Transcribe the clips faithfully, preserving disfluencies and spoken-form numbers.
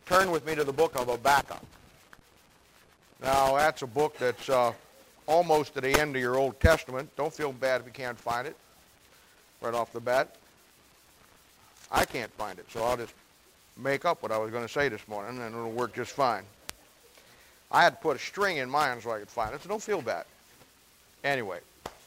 turn with me to the book of Habakkuk. Now, that's a book that's uh, almost at the end of your Old Testament. Don't feel bad if you can't find it right off the bat. I can't find it, so I'll just make up what I was going to say this morning, and it'll work just fine. I had to put a string in mine so I could find it, so don't feel bad. Anyway,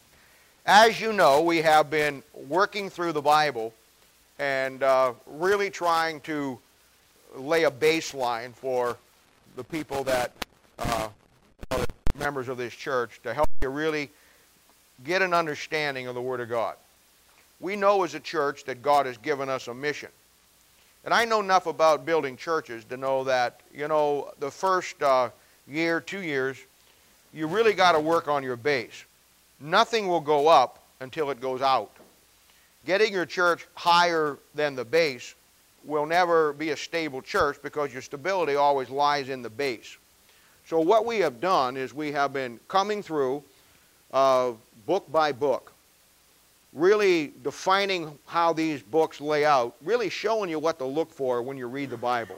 as you know, we have been working through the Bible and uh, really trying to lay a baseline for the people that uh, are members of this church to help you really get an understanding of the Word of God. We know as a church that God has given us a mission. And I know enough about building churches to know that, you know, the first uh, year, two years, you really got to work on your base. Nothing will go up until it goes out. Getting your church higher than the base will never be a stable church because your stability always lies in the base. So what we have done is we have been coming through uh, book by book, really defining how these books lay out, really showing you what to look for when you read the Bible.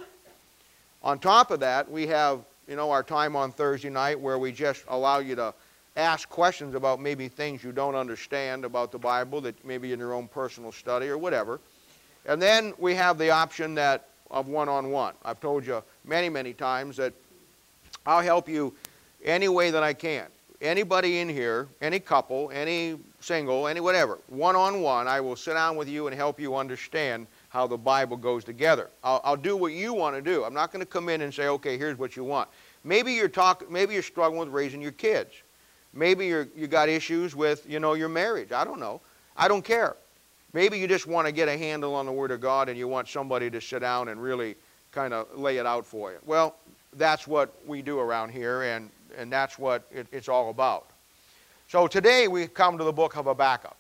On top of that, we have, you know, our time on Thursday night where we just allow you to ask questions about maybe things you don't understand about the Bible that maybe in your own personal study or whatever. And then we have the option that of one-on-one. I've told you many, many times that I'll help you any way that I can. Anybody in here, any couple, any single, any whatever, one-on-one, I will sit down with you and help you understand how the Bible goes together. I'll, I'll do what you want to do. I'm not going to come in and say, okay, here's what you want. Maybe you're talk, maybe you're struggling with raising your kids. Maybe you're, you got issues with, you know, your marriage. I don't know. I don't care. Maybe you just want to get a handle on the Word of God and you want somebody to sit down and really kind of lay it out for you. Well, that's what we do around here, and, and that's what it, it's all about. So today we come to the book of Habakkuk.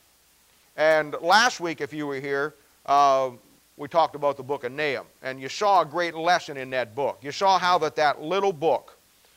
And last week, if you were here, uh, we talked about the book of Nahum. And you saw a great lesson in that book. You saw how that, that little book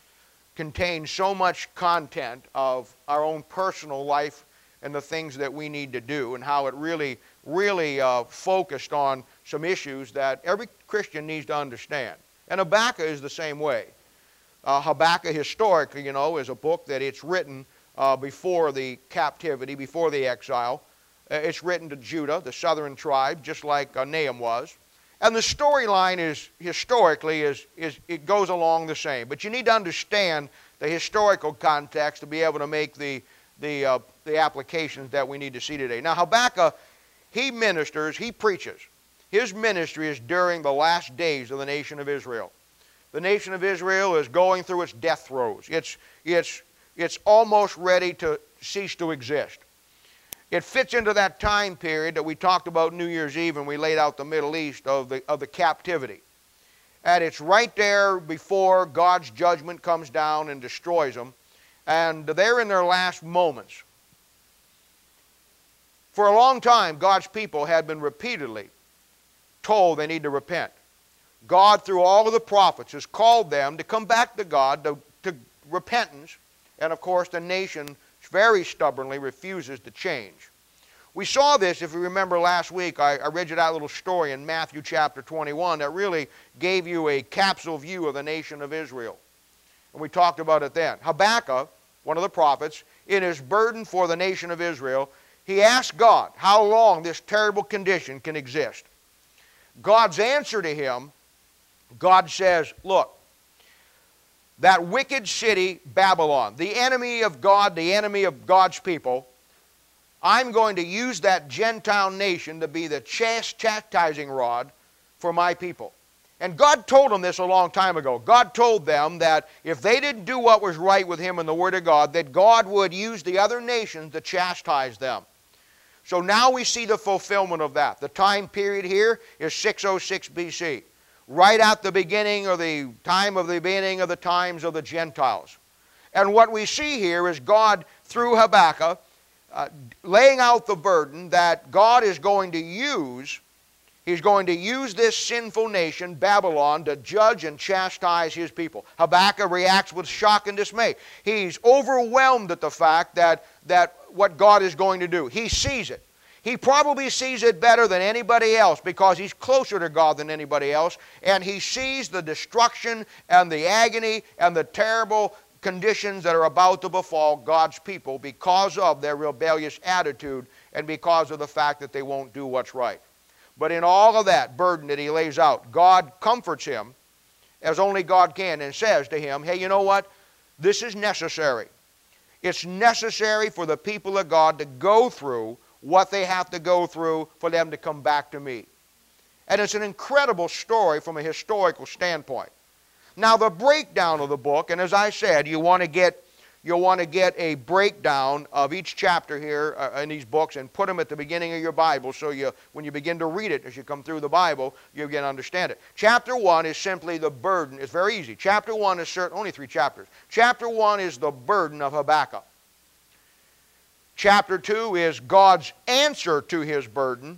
contains so much content of our own personal life and the things that we need to do, and how it really, really uh, focused on some issues that every Christian needs to understand. And Habakkuk is the same way. Uh, Habakkuk historically, you know, is a book that it's written uh, before the captivity, before the exile. Uh, it's written to Judah, the southern tribe, just like uh, Nahum was. And the storyline is, historically, is, is it goes along the same. But you need to understand the historical context to be able to make the, the, uh, the applications that we need to see today. Now, Habakkuk, he ministers, he preaches. His ministry is during the last days of the nation of Israel. The nation of Israel is going through its death throes. It's, it's, it's almost ready to cease to exist. It fits into that time period that we talked about New Year's Eve and we laid out the Middle East of the, of the captivity. And it's right there before God's judgment comes down and destroys them. And they're in their last moments. For a long time, God's people had been repeatedly told they need to repent. God, through all of the prophets, has called them to come back to God, to, to repentance. And of course, the nation very stubbornly refuses to change. We saw this, if you remember last week, I, I read you that little story in Matthew chapter twenty-one that really gave you a capsule view of the nation of Israel. And we talked about it then. Habakkuk, one of the prophets, in his burden for the nation of Israel, he asked God how long this terrible condition can exist. God's answer to him, God says, look, that wicked city, Babylon, the enemy of God, the enemy of God's people, I'm going to use that Gentile nation to be the chastising rod for my people. And God told them this a long time ago. God told them that if they didn't do what was right with Him in the Word of God, that God would use the other nations to chastise them. So now we see the fulfillment of that. The time period here is six oh six B C, right at the beginning of the time of the beginning of the times of the Gentiles. And what we see here is God, through Habakkuk, uh, laying out the burden that God is going to use. He's going to use this sinful nation, Babylon, to judge and chastise His people. Habakkuk reacts with shock and dismay. He's overwhelmed at the fact that, that what God is going to do. He sees it. He probably sees it better than anybody else because he's closer to God than anybody else, and he sees the destruction and the agony and the terrible conditions that are about to befall God's people because of their rebellious attitude and because of the fact that they won't do what's right. But in all of that burden that he lays out, God comforts him as only God can and says to him, hey, you know what? This is necessary. It's necessary for the people of God to go through what they have to go through for them to come back to me. And it's an incredible story from a historical standpoint. Now the breakdown of the book, and as I said, you want to get you'll want to get a breakdown of each chapter here uh, in these books and put them at the beginning of your Bible so you, when you begin to read it as you come through the Bible, you begin to understand it. Chapter one is simply the burden. It's very easy. Chapter one is certain, only three chapters. Chapter one is the burden of Habakkuk. Chapter two is God's answer to his burden.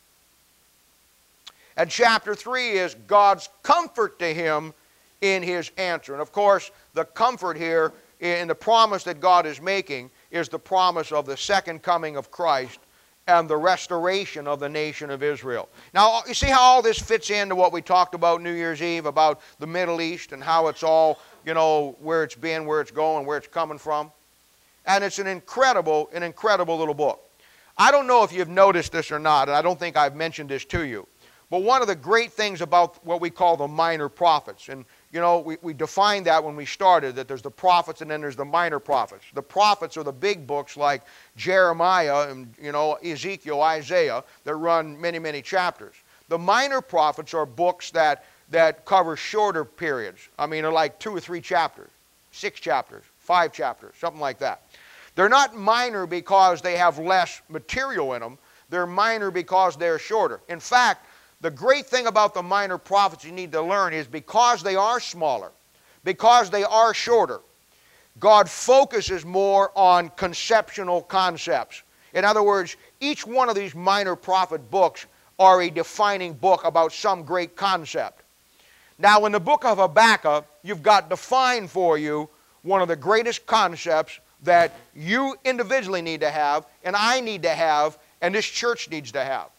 And chapter three is God's comfort to him in his answer. And of course, the comfort here in the promise that God is making is the promise of the second coming of Christ and the restoration of the nation of Israel. Now, you see how all this fits into what we talked about New Year's Eve, about the Middle East and how it's all, you know, where it's been, where it's going, where it's coming from. And it's an incredible, an incredible little book. I don't know if you've noticed this or not, and I don't think I've mentioned this to you, but one of the great things about what we call the minor prophets, and you know, we, we defined that when we started, that there's the prophets and then there's the minor prophets. The prophets are the big books like Jeremiah and, you know, Ezekiel, Isaiah, that run many, many chapters. The minor prophets are books that, that cover shorter periods. I mean, they're like two or three chapters, six chapters, five chapters, something like that. They're not minor because they have less material in them. They're minor because they're shorter. In fact, the great thing about the minor prophets you need to learn is because they are smaller, because they are shorter, God focuses more on conceptual concepts. In other words, each one of these minor prophet books are a defining book about some great concept. Now, in the book of Habakkuk, you've got defined for you one of the greatest concepts that you individually need to have, and I need to have, and this church needs to have.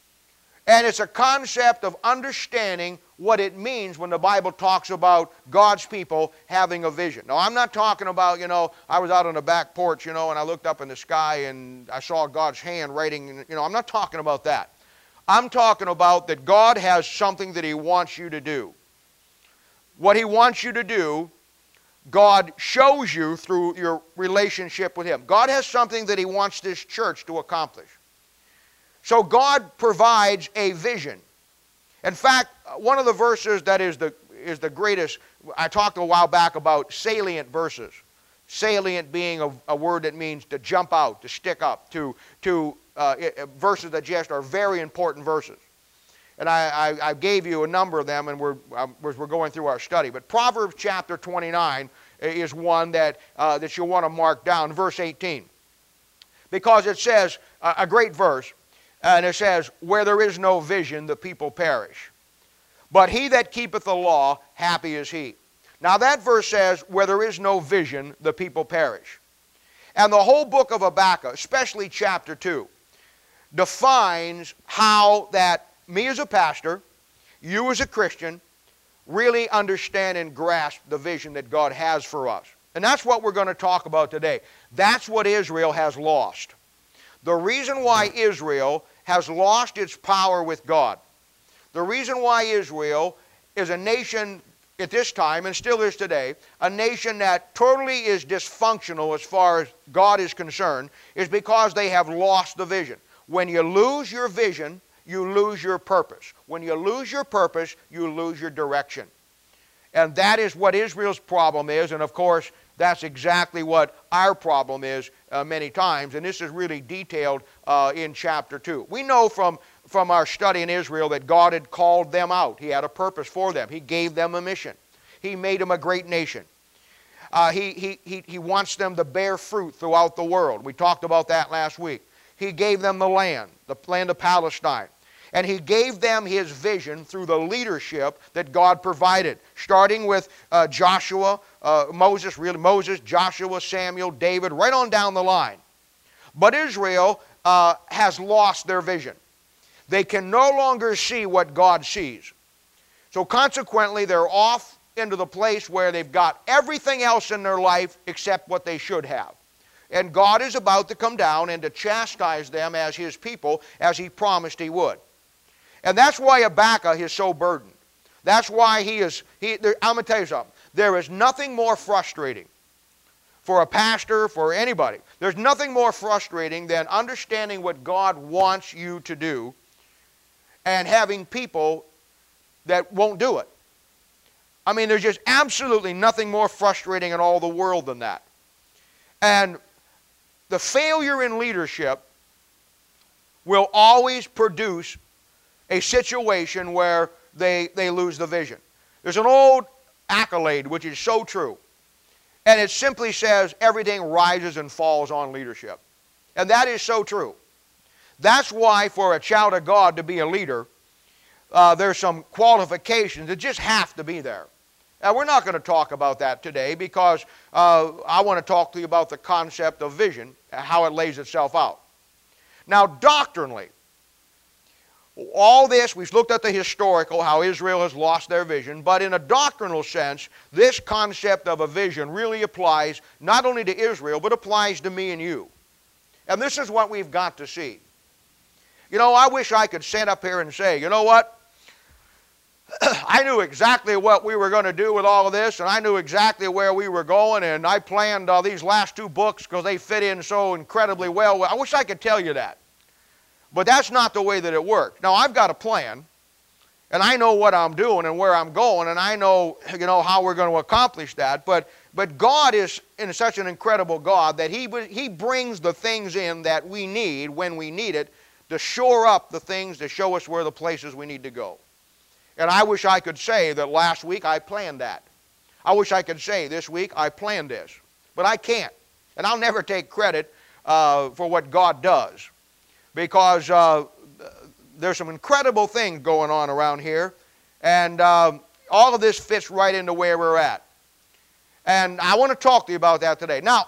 And it's a concept of understanding what it means when the Bible talks about God's people having a vision. Now, I'm not talking about, you know, I was out on the back porch, you know, and I looked up in the sky and I saw God's hand writing, you know, I'm not talking about that. I'm talking about that God has something that He wants you to do. What He wants you to do, God shows you through your relationship with Him. God has something that He wants this church to accomplish. So God provides a vision. In fact, one of the verses that is the, is the greatest, I talked a while back about salient verses. Salient being a, a word that means to jump out, to stick up, to, to uh, it, verses that just are very important verses. And I, I, I gave you a number of them and we're, um, we're going through our study. But Proverbs chapter twenty-nine is one that, uh, that you'll want to mark down, verse eighteen. Because it says, uh, a great verse, and it says, where there is no vision, the people perish. But he that keepeth the law, happy is he. Now that verse says, where there is no vision, the people perish. And the whole book of Habakkuk, especially chapter two, defines how that me as a pastor, you as a Christian, really understand and grasp the vision that God has for us. And that's what we're going to talk about today. That's what Israel has lost. The reason why Israel has lost its power with God, the reason why Israel is a nation at this time, and still is today, a nation that totally is dysfunctional as far as God is concerned, is because they have lost the vision. When you lose your vision, you lose your purpose. When you lose your purpose, you lose your direction. And that is what Israel's problem is, and of course, that's exactly what our problem is uh, many times, and this is really detailed uh, in chapter two. We know from, from our study in Israel that God had called them out. He had a purpose for them. He gave them a mission. He made them a great nation. Uh, he, he, he, he wants them to bear fruit throughout the world. We talked about that last week. He gave them the land, the land of Palestine. And He gave them His vision through the leadership that God provided, starting with uh, Joshua, uh, Moses, really Moses, Joshua, Samuel, David, right on down the line. But Israel uh, has lost their vision. They can no longer see what God sees. So consequently, they're off into the place where they've got everything else in their life except what they should have. And God is about to come down and to chastise them as His people, as He promised He would. And that's why Habakkuk is so burdened. That's why he is, he, there, I'm going to tell you something. There is nothing more frustrating for a pastor, for anybody. There's nothing more frustrating than understanding what God wants you to do and having people that won't do it. I mean, there's just absolutely nothing more frustrating in all the world than that. And the failure in leadership will always produce a situation where they, they lose the vision. There's an old accolade which is so true. And it simply says everything rises and falls on leadership. And that is so true. That's why for a child of God to be a leader, uh, there's some qualifications that just have to be there. Now, we're not going to talk about that today because uh, I want to talk to you about the concept of vision, how it lays itself out. Now, doctrinally, all this, we've looked at the historical, how Israel has lost their vision, but in a doctrinal sense, this concept of a vision really applies not only to Israel, but applies to me and you. And this is what we've got to see. You know, I wish I could stand up here and say, you know what? I knew exactly what we were going to do with all of this, and I knew exactly where we were going, and I planned uh, these last two books because they fit in so incredibly well. I wish I could tell you that. But that's not the way that it works. Now, I've got a plan, and I know what I'm doing and where I'm going, and I know, you know, how we're going to accomplish that. But, but God is in such an incredible God that he, he brings the things in that we need when we need it to shore up the things to show us where the places we need to go. And I wish I could say that last week I planned that. I wish I could say this week I planned this. But I can't. And I'll never take credit uh, for what God does. Because uh, there's some incredible things going on around here. And uh, all of this fits right into where we're at. And I want to talk to you about that today. Now,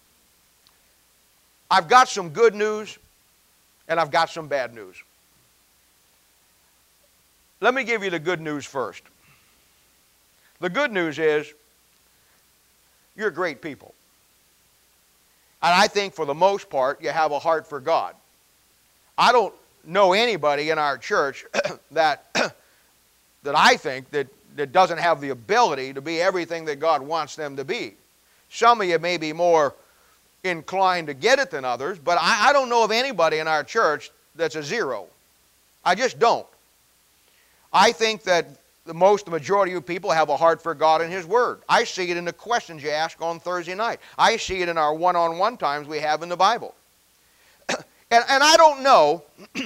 I've got some good news and I've got some bad news. Let me give you the good news first. The good news is you're great people. And I think for the most part you have a heart for God. I don't know anybody in our church that, that I think that, that doesn't have the ability to be everything that God wants them to be. Some of you may be more inclined to get it than others, but I, I don't know of anybody in our church that's a zero. I just don't. I think that the most, the majority of people have a heart for God and His Word. I see it in the questions you ask on Thursday night. I see it in our one-on-one times we have in the Bible. And, and I don't know,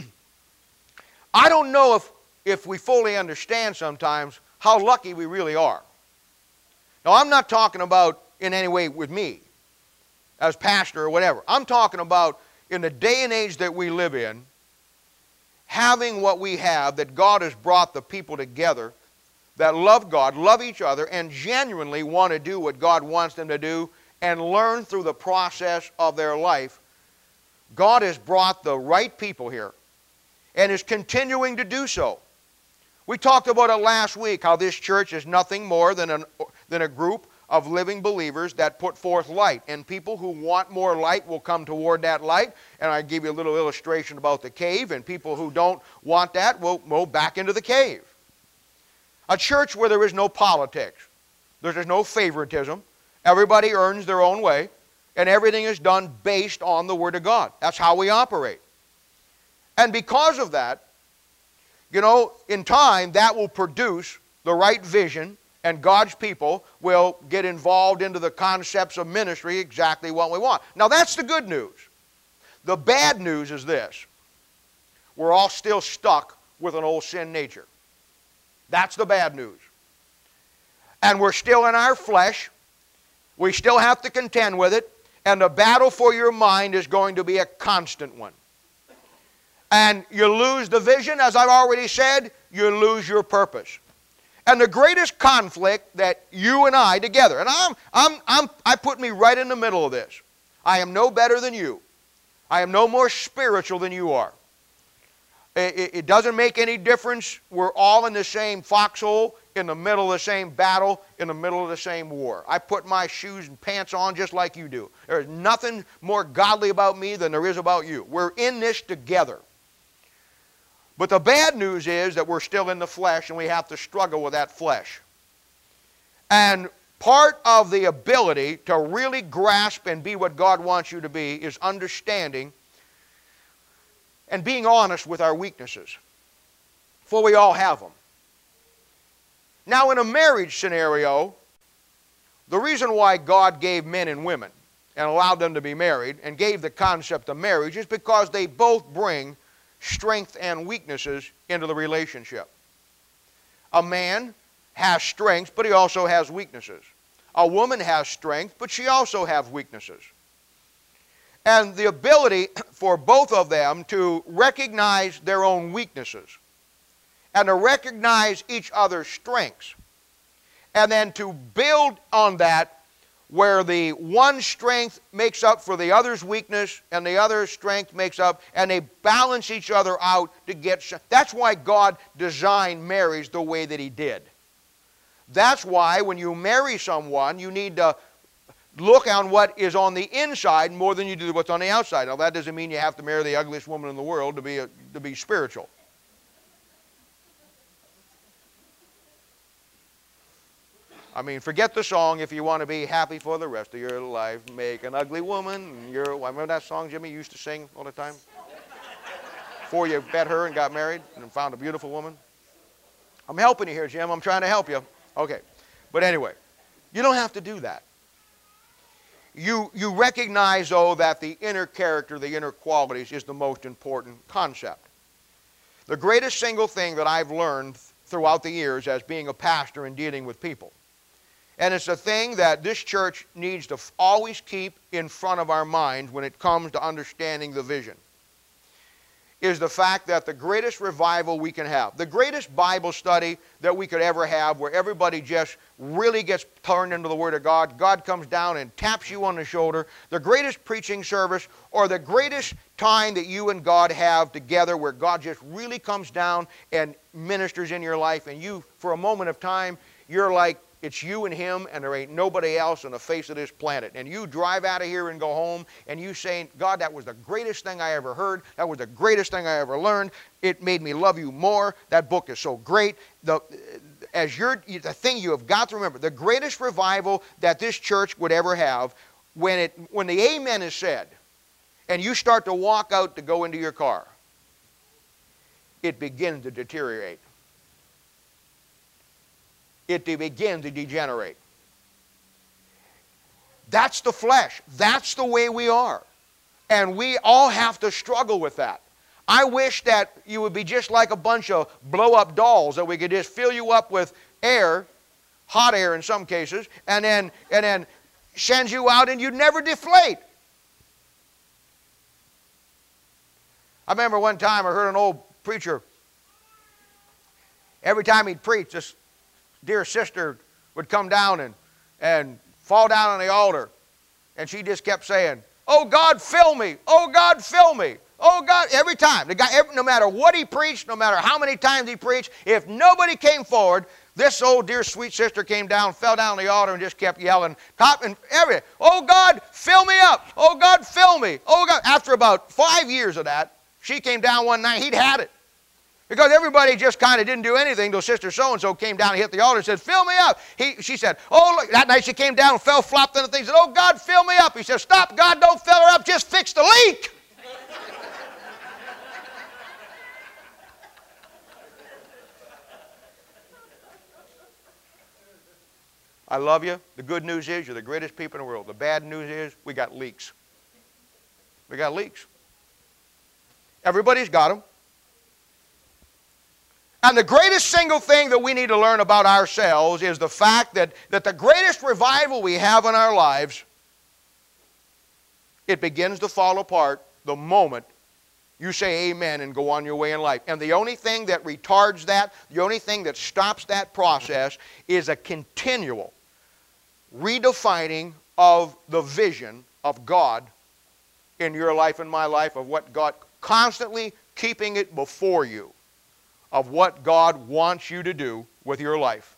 I don't know if, if we fully understand sometimes how lucky we really are. Now, I'm not talking about in any way with me as pastor or whatever. I'm talking about in the day and age that we live in, having what we have, that God has brought the people together that love God, love each other, and genuinely want to do what God wants them to do and learn through the process of their life. God has brought the right people here and is continuing to do so. We talked about it last week, how this church is nothing more than, an, than a group of living believers that put forth light. And people who want more light will come toward that light. And I give you a little illustration about the cave. And people who don't want that will go back into the cave. A church where there is no politics. There's no favoritism. Everybody earns their own way. And everything is done based on the Word of God. That's how we operate. And because of that, you know, in time, that will produce the right vision, and God's people will get involved into the concepts of ministry exactly what we want. Now, that's the good news. The bad news is this. We're all still stuck with an old sin nature. That's the bad news. And we're still in our flesh. We still have to contend with it. And the battle for your mind is going to be a constant one. And you lose the vision, as I've already said, you lose your purpose. And the greatest conflict that you and I together, and I'm, I'm, I'm, I put me right in the middle of this. I am no better than you. I am no more spiritual than you are. It, it doesn't make any difference. We're all in the same foxhole, in the middle of the same battle, in the middle of the same war. I put my shoes and pants on just like you do. There's nothing more godly about me than there is about you. We're in this together. But the bad news is that we're still in the flesh and we have to struggle with that flesh. And part of the ability to really grasp and be what God wants you to be is understanding and being honest with our weaknesses. For we all have them. Now, in a marriage scenario, the reason why God gave men and women and allowed them to be married and gave the concept of marriage is because they both bring strength and weaknesses into the relationship. A man has strengths, but he also has weaknesses. A woman has strength, but she also has weaknesses. And the ability for both of them to recognize their own weaknesses and to recognize each other's strengths and then to build on that where the one strength makes up for the other's weakness and the other strength makes up, and they balance each other out to get. That's why God designed marriage the way that He did. That's why when you marry someone, you need to look on what is on the inside more than you do what's on the outside. Now, that doesn't mean you have to marry the ugliest woman in the world to be, a, to be spiritual. I mean, forget the song if you want to be happy for the rest of your life. Make an ugly woman. You're, remember that song Jimmy used to sing all the time? Before you met her and got married and found a beautiful woman? I'm helping you here, Jim. I'm trying to help you. Okay. But anyway, you don't have to do that. You, you recognize, though, that the inner character, the inner qualities, is the most important concept. The greatest single thing that I've learned throughout the years as being a pastor and dealing with people, and it's a thing that this church needs to always keep in front of our minds when it comes to understanding the vision, is the fact that the greatest revival we can have, the greatest Bible study that we could ever have, where everybody just really gets turned into the Word of God, God comes down and taps you on the shoulder, the greatest preaching service, or the greatest time that you and God have together where God just really comes down and ministers in your life, and you, for a moment of time, you're like, it's you and Him, and there ain't nobody else on the face of this planet. And you drive out of here and go home, and you say, God, that was the greatest thing I ever heard. That was the greatest thing I ever learned. It made me love you more. That book is so great. The, as you're, the thing you have got to remember, the greatest revival that this church would ever have, when, it, when the amen is said, and you start to walk out to go into your car, it begins to deteriorate. It to begin to degenerate. That's the flesh. That's the way we are. And we all have to struggle with that. I wish that you would be just like a bunch of blow-up dolls, that we could just fill you up with air, hot air in some cases, and then, and then send you out and you'd never deflate. I remember one time I heard an old preacher, every time he'd preach, this dear sister would come down and, and fall down on the altar, and she just kept saying, oh God, fill me, oh God, fill me, oh God, every time. The guy, every, no matter what he preached, no matter how many times he preached, if nobody came forward, this old dear sweet sister came down, fell down on the altar, and just kept yelling, cop and everything, oh God, fill me up, oh God, fill me, oh God. After about five years of that, she came down one night, he'd had it. Because everybody just kind of didn't do anything until Sister So-and-so came down and hit the altar and said, fill me up. He, she said, oh, look. That night she came down and fell, flopped on the thing and said, oh, God, fill me up. He said, stop, God, don't fill her up. Just fix the leak. I love you. The good news is you're the greatest people in the world. The bad news is we got leaks. We got leaks. Everybody's got them. And the greatest single thing that we need to learn about ourselves is the fact that, that the greatest revival we have in our lives, it begins to fall apart the moment you say amen and go on your way in life. And the only thing that retards that, the only thing that stops that process is a continual redefining of the vision of God in your life and my life of what God, constantly keeping it before you of what God wants you to do with your life.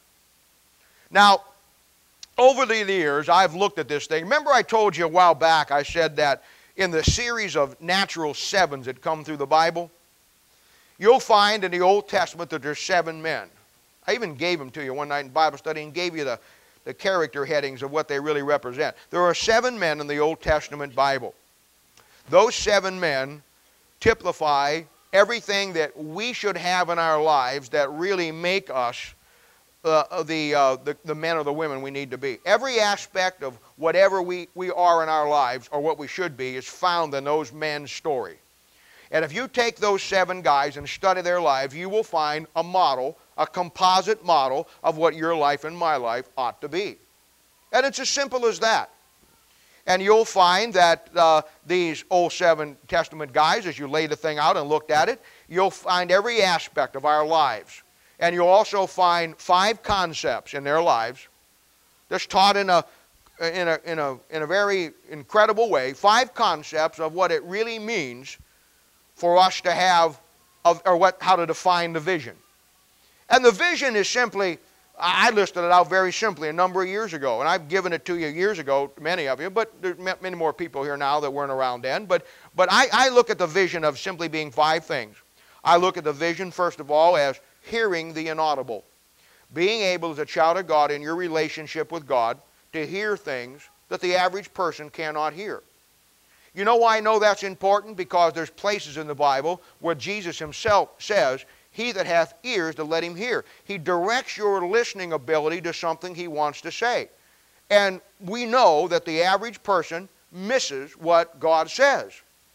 Now, over the years, I've looked at this thing. Remember I told you a while back, I said that in the series of natural sevens that come through the Bible, you'll find in the Old Testament that there's seven men. I even gave them to you one night in Bible study and gave you the, the character headings of what they really represent. There are seven men in the Old Testament Bible. Those seven men typify everything that we should have in our lives that really make us uh, the, uh, the, the men or the women we need to be. Every aspect of whatever we, we are in our lives, or what we should be, is found in those men's story. And if you take those seven guys and study their lives, you will find a model, a composite model of what your life and my life ought to be. And it's as simple as that. And you'll find that uh, these Old Seven Testament guys, as you lay the thing out and looked at it, you'll find every aspect of our lives. And you'll also find five concepts in their lives that's taught in a, in a, in a, in a very incredible way, five concepts of what it really means for us to have, of, or what, how to define the vision. And the vision is simply, I listed it out very simply a number of years ago, and I've given it to you years ago, many of you, but there's many more people here now that weren't around then. But, but I, I look at the vision of simply being five things. I look at the vision, first of all, as hearing the inaudible. Being able, as a child of God, in your relationship with God, to hear things that the average person cannot hear. You know why I know that's important? Because there's places in the Bible where Jesus himself says, "He that hath ears, to let him hear." He directs your listening ability to something he wants to say. And we know that the average person misses what God says.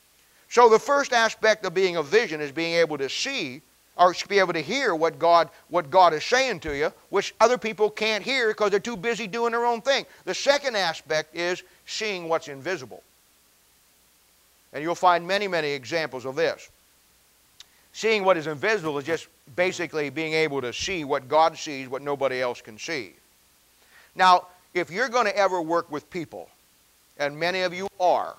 So the first aspect of being a vision is being able to see, or be able to hear what God, what God is saying to you, which other people can't hear because they're too busy doing their own thing. The second aspect is seeing what's invisible. And you'll find many, many examples of this. Seeing what is invisible is just basically being able to see what God sees, what nobody else can see. Now, if you're going to ever work with people, and many of you are,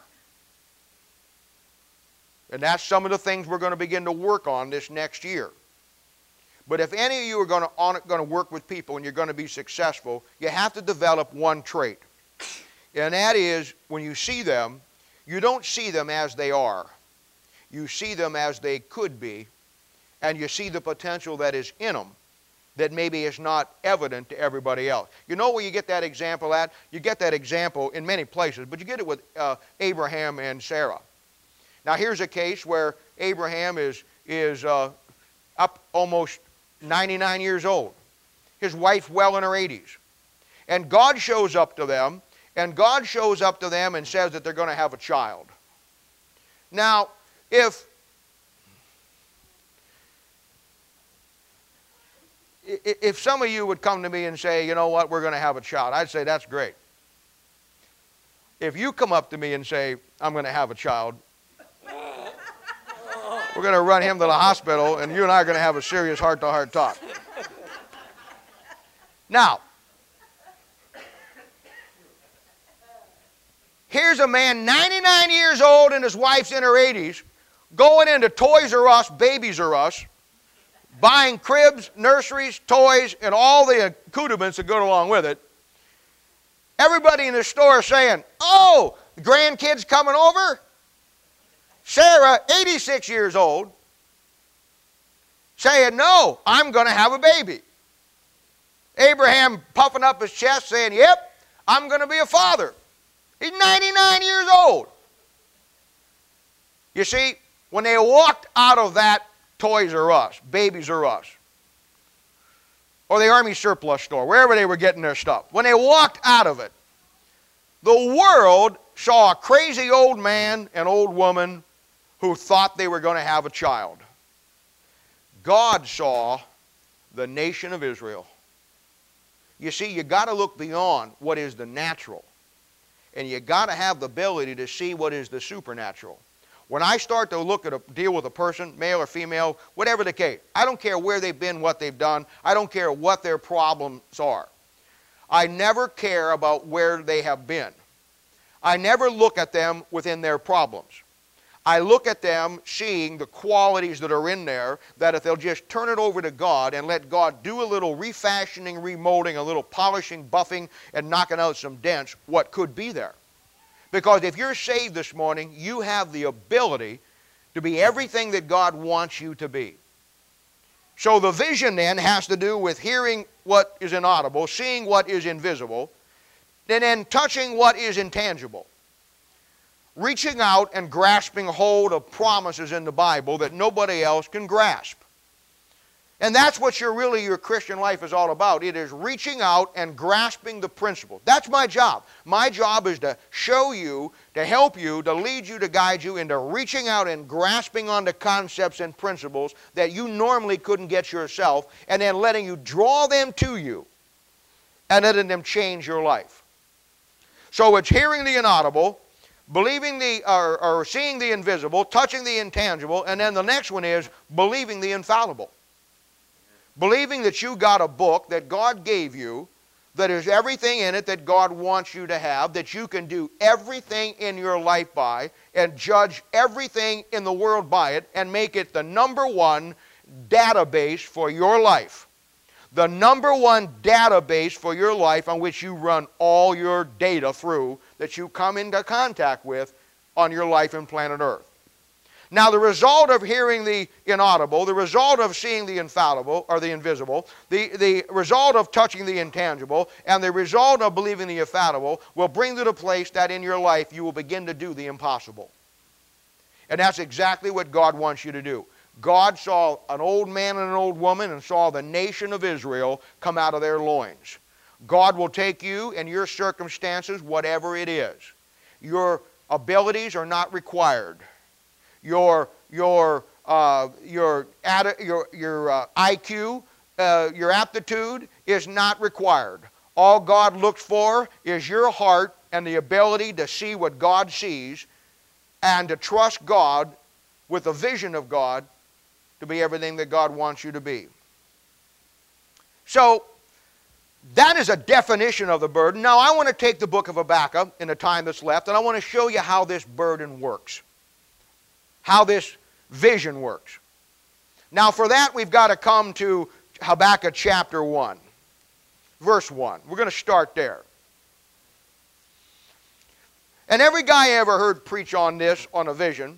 and that's some of the things we're going to begin to work on this next year. But if any of you are going to, on, going to work with people and you're going to be successful, you have to develop one trait. And that is, when you see them, you don't see them as they are. You see them as they could be, and you see the potential that is in them that maybe is not evident to everybody else. You know where you get that example at? You get that example in many places, but you get it with uh, Abraham and Sarah. Now here's a case where Abraham is, is uh, up almost ninety-nine years old. His wife well in her eighties. And God shows up to them, and God shows up to them and says that they're going to have a child. Now, if, if some of you would come to me and say, you know what, we're going to have a child, I'd say that's great. If you come up to me and say, I'm going to have a child, we're going to run him to the hospital, and you and I are going to have a serious heart-to-heart talk. Now, here's a man ninety-nine years old and his wife's in her eighties, going into Toys R Us, Babies R Us, buying cribs, nurseries, toys, and all the accoutrements that go along with it. Everybody in the store saying, oh, the grandkids coming over? Sarah, eighty-six years old, saying, no, I'm going to have a baby. Abraham puffing up his chest saying, yep, I'm going to be a father. He's ninety-nine years old. You see, when they walked out of that Toys R Us, Babies R Us, or the Army surplus store, wherever they were getting their stuff, when they walked out of it, the world saw a crazy old man and old woman who thought they were going to have a child. God saw the nation of Israel. You see, you got to look beyond what is the natural. And you got to have the ability to see what is the supernatural. When I start to look at a deal with a person, male or female, whatever the case, I don't care where they've been, what they've done. I don't care what their problems are. I never care about where they have been. I never look at them within their problems. I look at them seeing the qualities that are in there, that if they'll just turn it over to God and let God do a little refashioning, remolding, a little polishing, buffing, and knocking out some dents, what could be there. Because if you're saved this morning, you have the ability to be everything that God wants you to be. So the vision then has to do with hearing what is inaudible, seeing what is invisible, and then touching what is intangible. Reaching out and grasping hold of promises in the Bible that nobody else can grasp. And that's what your, really your Christian life is all about. It is reaching out and grasping the principle. That's my job. My job is to show you, to help you, to lead you, to guide you into reaching out and grasping onto concepts and principles that you normally couldn't get yourself, and then letting you draw them to you and letting them change your life. So it's hearing the inaudible, believing the, or, or seeing the invisible, touching the intangible, and then the next one is believing the infallible. Believing that you got a book that God gave you, that is everything in it that God wants you to have, that you can do everything in your life by, and judge everything in the world by it, and make it the number one database for your life. The number one database for your life on which you run all your data through that you come into contact with on your life in planet Earth. Now the result of hearing the inaudible, the result of seeing the infallible, or the invisible, the, the result of touching the intangible, and the result of believing the infallible will bring to the place that in your life you will begin to do the impossible. And that's exactly what God wants you to do. God saw an old man and an old woman and saw the nation of Israel come out of their loins. God will take you and your circumstances, whatever it is. Your abilities are not required. Your, your, uh, your, your, your uh, I Q, uh, your aptitude is not required. All God looks for is your heart and the ability to see what God sees and to trust God with the vision of God to be everything that God wants you to be. So, that is a definition of the burden. Now, I want to take the book of Habakkuk in the time that's left, and I want to show you how this burden works. How this vision works. Now, for that, we've got to come to Habakkuk chapter one, verse one. We're going to start there. And every guy I ever heard preach on this, on a vision,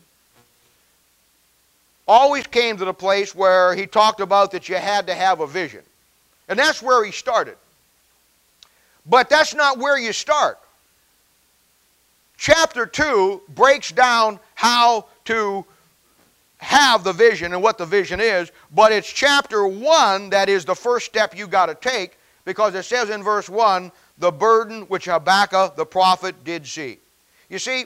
always came to the place where he talked about that you had to have a vision. And that's where he started. But that's not where you start. Chapter two breaks down how to have the vision and what the vision is, but it's chapter one that is the first step you got to take, because it says in verse one, the burden which Habakkuk the prophet did see. You see,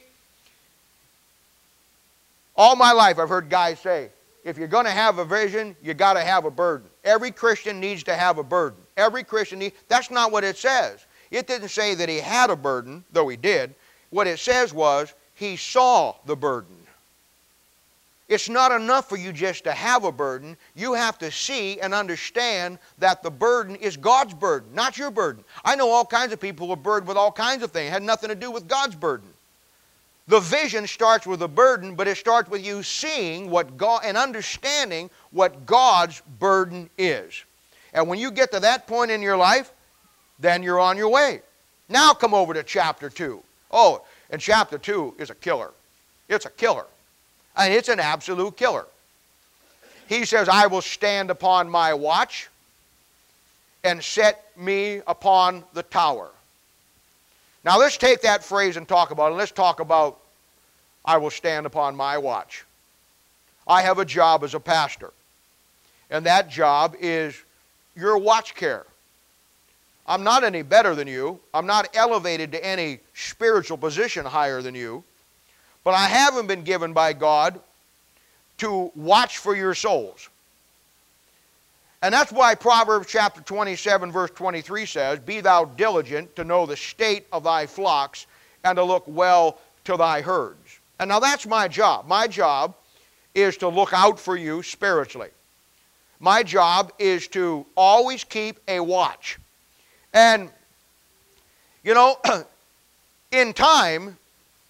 all my life I've heard guys say, if you're going to have a vision, you got to have a burden. Every Christian needs to have a burden. Every Christian needs, that's not what it says. It didn't say that he had a burden, though he did. What it says was, he saw the burden. It's not enough for you just to have a burden. You have to see and understand that the burden is God's burden, not your burden. I know all kinds of people who are burdened with all kinds of things. It had nothing to do with God's burden. The vision starts with a burden, but it starts with you seeing what God and understanding what God's burden is. And when you get to that point in your life, then you're on your way. Now come over to chapter two. Oh, and chapter two is a killer. It's a killer. And it's an absolute killer. He says, I will stand upon my watch and set me upon the tower. Now let's take that phrase and talk about it. Let's talk about, I will stand upon my watch. I have a job as a pastor. And that job is your watch care. I'm not any better than you. I'm not elevated to any spiritual position higher than you. But I haven't been given by God to watch for your souls. And that's why Proverbs chapter twenty-seven verse twenty-three says, be thou diligent to know the state of thy flocks and to look well to thy herds. And now that's my job. My job is to look out for you spiritually. My job is to always keep a watch. And, you know, in time,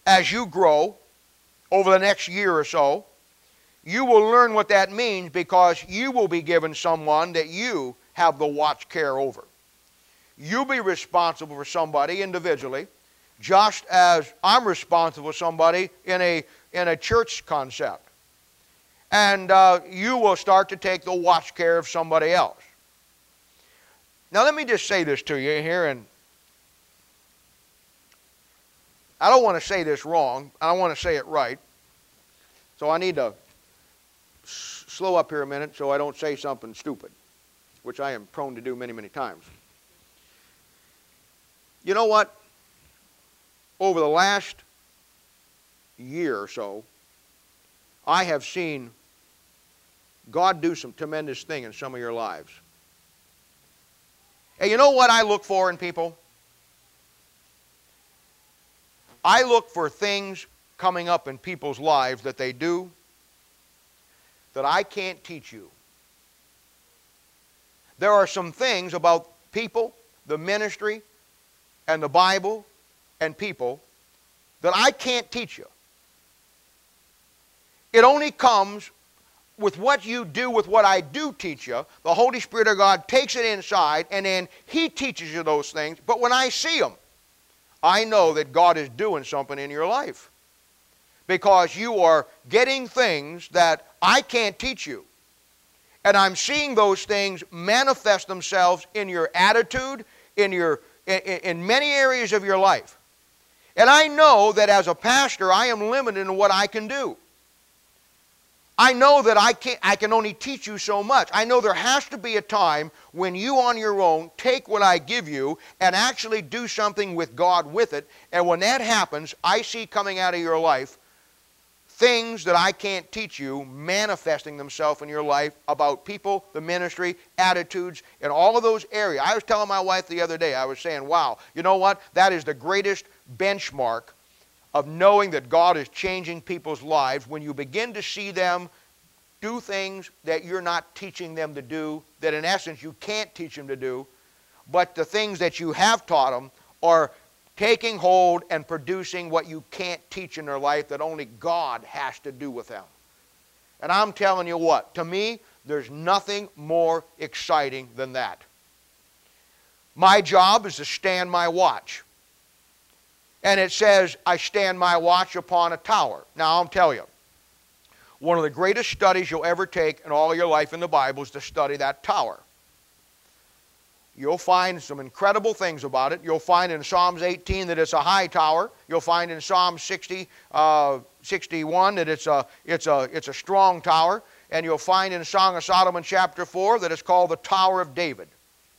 as you grow over the next year or so, you will learn what that means, because you will be given someone that you have the watch care over. You'll be responsible for somebody individually, just as I'm responsible for somebody in a, in a church concept. And uh, you will start to take the watch care of somebody else. Now let me just say this to you here, and I don't want to say this wrong. I want to say it right. So I need to s slow up here a minute so I don't say something stupid, which I am prone to do many, many times. You know what? Over the last year or so, I have seen God do some tremendous thing in some of your lives. And you know what I look for in people? I look for things coming up in people's lives that they do that I can't teach you. There are some things about people, the ministry, and the Bible, and people that I can't teach you. It only comes with what you do with what I do teach you. The Holy Spirit of God takes it inside, and then He teaches you those things. But when I see them, I know that God is doing something in your life, because you are getting things that I can't teach you. And I'm seeing those things manifest themselves in your attitude, in, your, in, in many areas of your life. And I know that as a pastor, I am limited in what I can do. I know that I, can't, I can only teach you so much. I know there has to be a time when you on your own take what I give you and actually do something with God with it. And when that happens, I see coming out of your life things that I can't teach you manifesting themselves in your life about people, the ministry, attitudes, and all of those areas. I was telling my wife the other day, I was saying, wow, you know what? That is the greatest benchmark of knowing that God is changing people's lives, when you begin to see them do things that you're not teaching them to do, that in essence you can't teach them to do, but the things that you have taught them are taking hold and producing what you can't teach in their life, that only God has to do with them. And I'm telling you what, to me, there's nothing more exciting than that. My job is to stand my watch. And it says, I stand my watch upon a tower. Now, I'll tell you, one of the greatest studies you'll ever take in all your life in the Bible is to study that tower. You'll find some incredible things about it. You'll find in Psalms eighteen that it's a high tower. You'll find in Psalm sixty, uh, sixty-one that it's a, it's, a, it's a strong tower. And you'll find in Song of Solomon chapter four that it's called the Tower of David.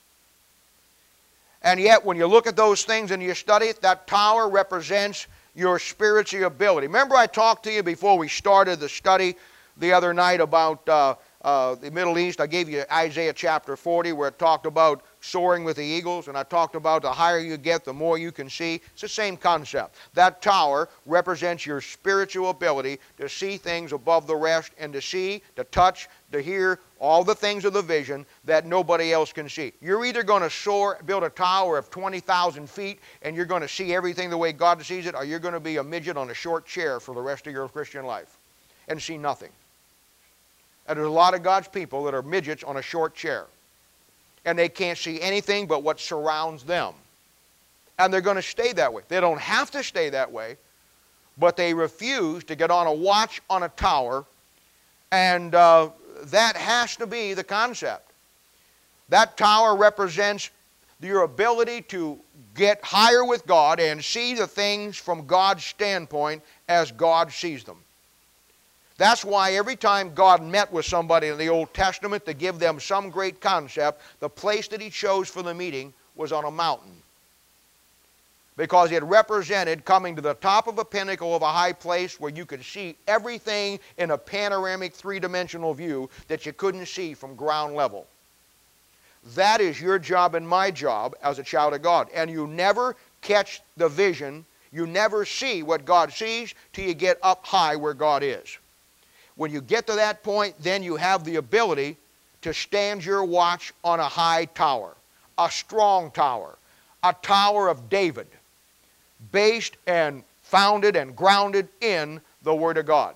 And yet, when you look at those things and you study it, that tower represents your spiritual ability. Remember I talked to you before we started the study the other night about uh, uh, the Middle East. I gave you Isaiah chapter forty, where it talked about soaring with the eagles, and I talked about the higher you get, the more you can see. It's the same concept. That tower represents your spiritual ability to see things above the rest, and to see, to touch, to hear, all the things of the vision that nobody else can see. You're either going to soar, build a tower of twenty thousand feet, and you're going to see everything the way God sees it, or you're going to be a midget on a short chair for the rest of your Christian life and see nothing. And there's a lot of God's people that are midgets on a short chair, and they can't see anything but what surrounds them. And they're going to stay that way. They don't have to stay that way, but they refuse to get on a watch on a tower, and uh, that has to be the concept. That tower represents your ability to get higher with God and see the things from God's standpoint as God sees them. That's why every time God met with somebody in the Old Testament to give them some great concept, the place that He chose for the meeting was on a mountain. Because it represented coming to the top of a pinnacle of a high place where you could see everything in a panoramic three-dimensional view that you couldn't see from ground level. That is your job and my job as a child of God. And you never catch the vision, you never see what God sees till you get up high where God is. When you get to that point, then you have the ability to stand your watch on a high tower, a strong tower, a tower of David, based and founded and grounded in the Word of God.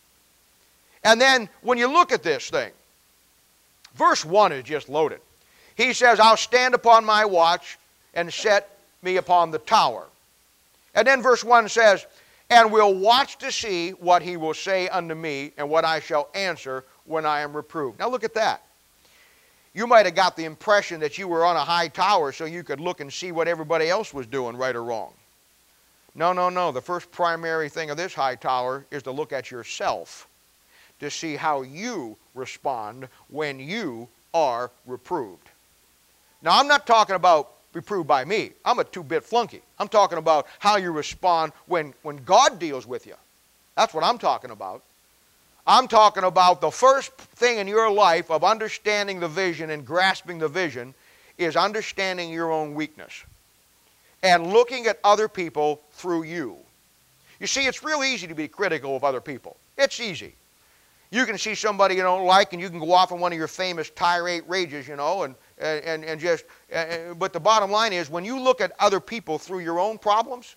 And then when you look at this thing, verse one is just loaded. He says, I'll stand upon my watch and set me upon the tower. And then verse one says, and will watch to see what he will say unto me, and what I shall answer when I am reproved. Now look at that. You might have got the impression that you were on a high tower so you could look and see what everybody else was doing, right or wrong. No, no, no. The first primary thing of this high tower is to look at yourself, to see how you respond when you are reproved. Now, I'm not talking about reproved by me. I'm a two-bit flunky. I'm talking about how you respond when, when God deals with you. That's what I'm talking about. I'm talking about the first thing in your life of understanding the vision and grasping the vision is understanding your own weakness and looking at other people through you. You see, it's real easy to be critical of other people. It's easy. You can see somebody you don't like and you can go off on one of your famous tirade rages, you know, and, and, and just, uh, but the bottom line is when you look at other people through your own problems,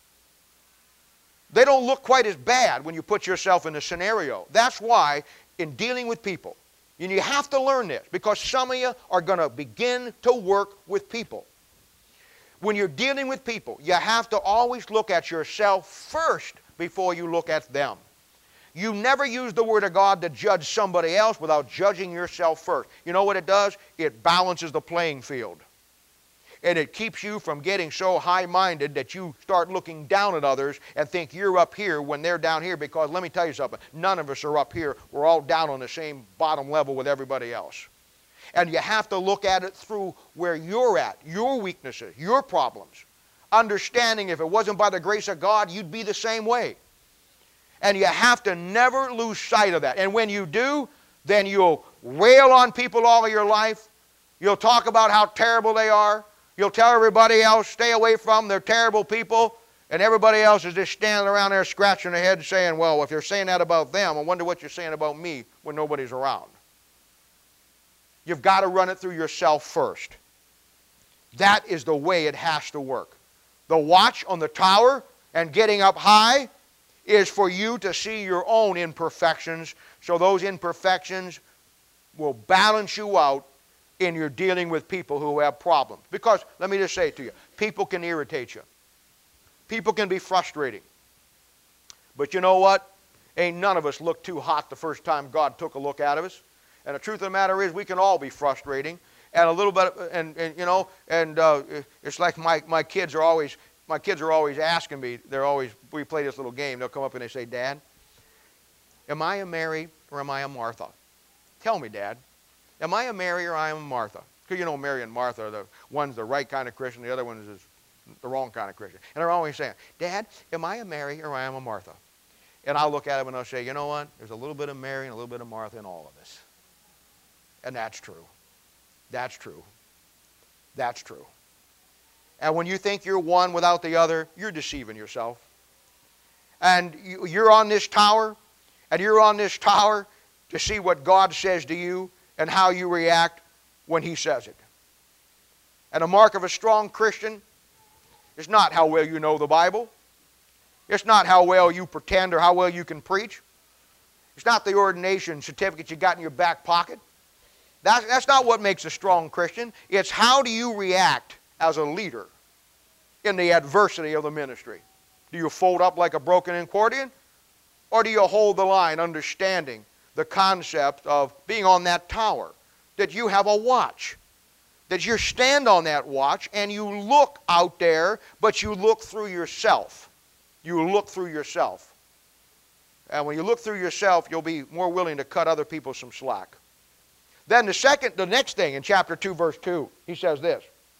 they don't look quite as bad when you put yourself in a scenario. That's why in dealing with people, and you have to learn this because some of you are going to begin to work with people. When you're dealing with people, you have to always look at yourself first before you look at them. You never use the Word of God to judge somebody else without judging yourself first. You know what it does? It balances the playing field. And it keeps you from getting so high-minded that you start looking down at others and think you're up here when they're down here, because let me tell you something, none of us are up here. We're all down on the same bottom level with everybody else. And you have to look at it through where you're at, your weaknesses, your problems. Understanding if it wasn't by the grace of God, you'd be the same way. And you have to never lose sight of that. And when you do, then you'll rail on people all of your life. You'll talk about how terrible they are. You'll tell everybody else, stay away from them, they're terrible people. And everybody else is just standing around there scratching their head saying, well, if you're saying that about them, I wonder what you're saying about me when nobody's around. You've got to run it through yourself first. That is the way it has to work. The watch on the tower and getting up high is for you to see your own imperfections, so those imperfections will balance you out in your dealing with people who have problems. Because, let me just say it to you, people can irritate you. People can be frustrating. But you know what? Ain't none of us looked too hot the first time God took a look at us. And the truth of the matter is we can all be frustrating. And a little bit, and, and you know, and uh, it's like my, my kids are always, my kids are always asking me, they're always, we play this little game, they'll come up and they say, Dad, am I a Mary or am I a Martha? Tell me, Dad. Am I a Mary or I am a Martha? Because you know Mary and Martha are the one's the right kind of Christian, the other one is the wrong kind of Christian. And they're always saying, Dad, am I a Mary or I am a Martha? And I'll look at them and I'll say, you know what? There's a little bit of Mary and a little bit of Martha in all of us. And that's true. That's true. That's true. And when you think you're one without the other, you're deceiving yourself. And you, you're on this tower, and you're on this tower to see what God says to you and how you react when He says it. And a mark of a strong Christian is not how well you know the Bible. It's not how well you pretend or how well you can preach. It's not the ordination certificate you got in your back pocket. That's, that's not what makes a strong Christian. It's how do you react as a leader in the adversity of the ministry. Do you fold up like a broken accordion? Or do you hold the line understanding the concept of being on that tower? That you have a watch. That you stand on that watch and you look out there, but you look through yourself. You look through yourself. And when you look through yourself, you'll be more willing to cut other people some slack. Then the second, the next thing in chapter two, verse two, he says this.